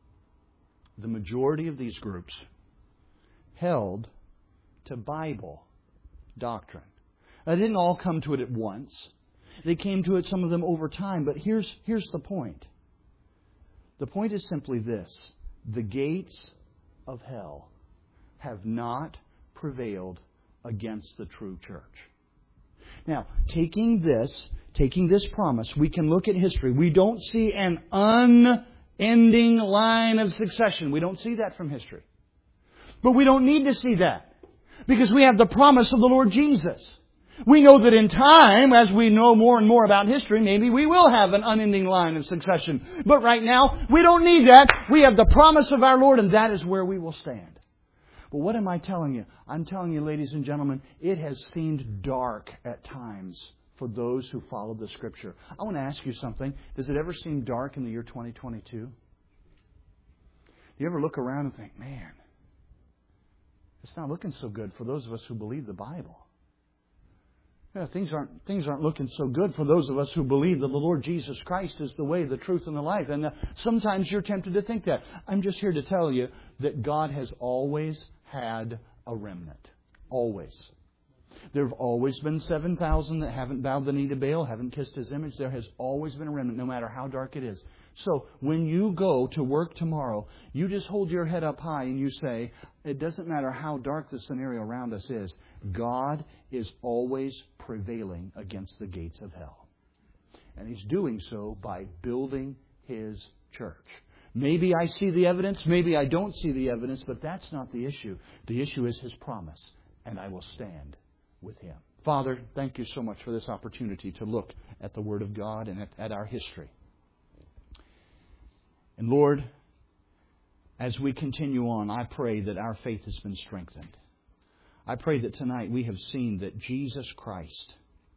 of these groups held to Bible doctrine. They didn't all come to it at once. They came to it, some of them, over time, but here's the point. The point is simply this. The gates of hell have not prevailed against the true church. Now, taking this promise, we can look at history. We don't see an unending line of succession. We don't see that from history. But we don't need to see that, because we have the promise of the Lord Jesus. We know that in time, as we know more and more about history, maybe we will have an unending line of succession. But right now, we don't need that. We have the promise of our Lord, and that is where we will stand. But what am I telling you? I'm telling you, ladies and gentlemen, it has seemed dark at times for those who follow the Scripture. I want to ask you something. Does it ever seem dark in the year 2022? Do you ever look around and think, man, it's not looking so good for those of us who believe the Bible? Yeah, things aren't looking so good for those of us who believe that the Lord Jesus Christ is the way, the truth, and the life. And sometimes you're tempted to think that. I'm just here to tell you that God has always had a remnant. Always. There have always been 7,000 that haven't bowed the knee to Baal, haven't kissed His image. There has always been a remnant, no matter how dark it is. So when you go to work tomorrow, you just hold your head up high and you say, it doesn't matter how dark the scenario around us is, God is always prevailing against the gates of hell. And He's doing so by building His church. Maybe I see the evidence, maybe I don't see the evidence, but that's not the issue. The issue is His promise, and I will stand with Him. Father, thank you so much for this opportunity to look at the Word of God and at our history. And Lord, as we continue on, I pray that our faith has been strengthened. I pray that tonight we have seen that Jesus Christ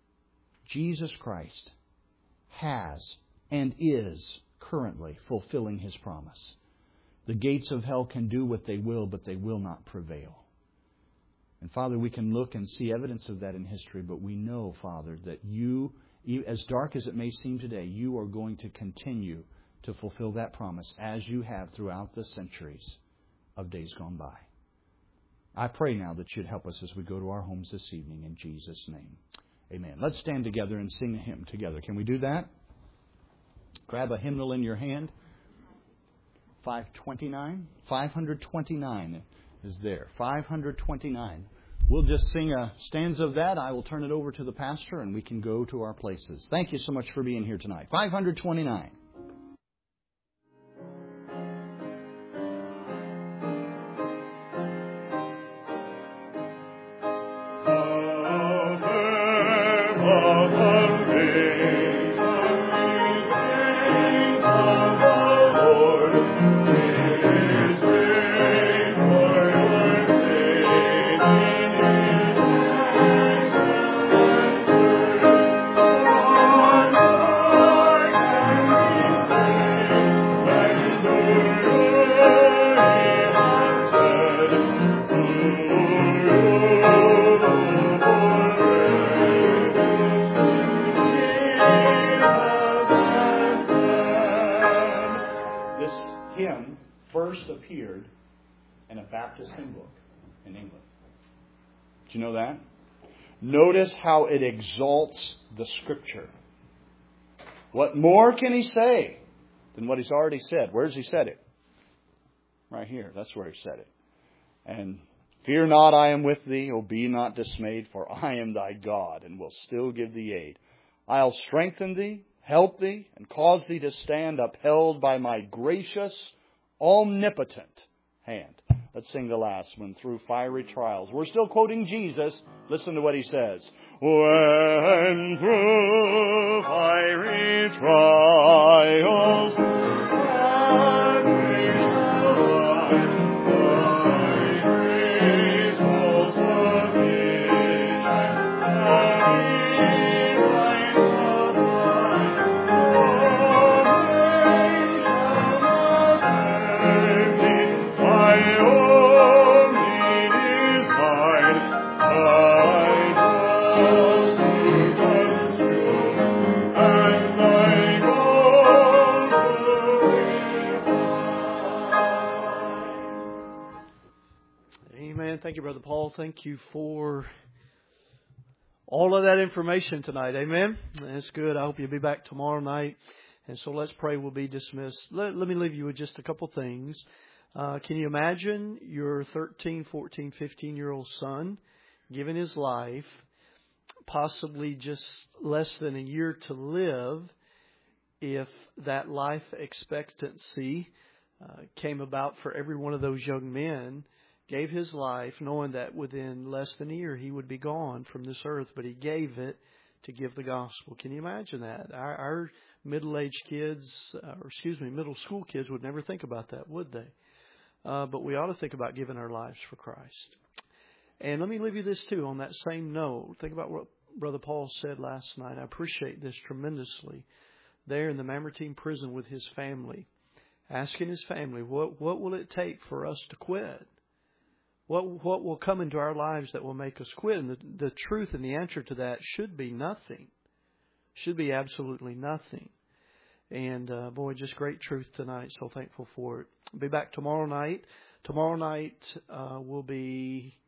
has and is currently fulfilling His promise. The gates of hell can do what they will, but they will not prevail. And Father, we can look and see evidence of that in history, but we know, Father, that You, as dark as it may seem today, You are going to continue to fulfill that promise as You have throughout the centuries of days gone by. I pray now that You'd help us as we go to our homes this evening in Jesus' name. Amen. Let's stand together and sing a hymn together. Can we do that? Grab a hymnal in your hand. 529. 529 is there. 529. We'll just sing a stanza of that. I will turn it over to the pastor and we can go to our places. Thank you so much for being here tonight. 529. Notice how it exalts the Scripture. What more can he say than what he's already said? Where's he said it? Right here. That's where he said it. And fear not, I am with thee. O be not dismayed, for I am thy God, and will still give thee aid. I'll strengthen thee, help thee, and cause thee to stand upheld by my gracious, omnipotent hand. Let's sing the last one, through fiery trials. We're still quoting Jesus. Listen to what he says. When through fiery trials and we shall ride, thy grace will sufficient, and he might supply all grace shall not empty my only desire. Thank you, Brother Paul. Thank you for all of that information tonight. Amen. That's good. I hope you'll be back tomorrow night. And so let's pray. We'll be dismissed. Let me leave you with just a couple things. Can you imagine your 13, 14, 15-year-old son giving his life, possibly just less than a year to live, if that life expectancy came about for every one of those young men, gave his life knowing that within less than a year he would be gone from this earth, but he gave it to give the gospel. Can you imagine that? Our middle-aged kids, middle school kids would never think about that, would they? But we ought to think about giving our lives for Christ. And let me leave you this too, on that same note. Think about what Brother Paul said last night. I appreciate this tremendously. There in the Mamertine prison with his family, asking his family, what will it take for us to quit? What will come into our lives that will make us quit? And the truth and the answer to that should be nothing. Should be absolutely nothing. And boy, just great truth tonight. So thankful for it. I'll be back tomorrow night. Tomorrow night will be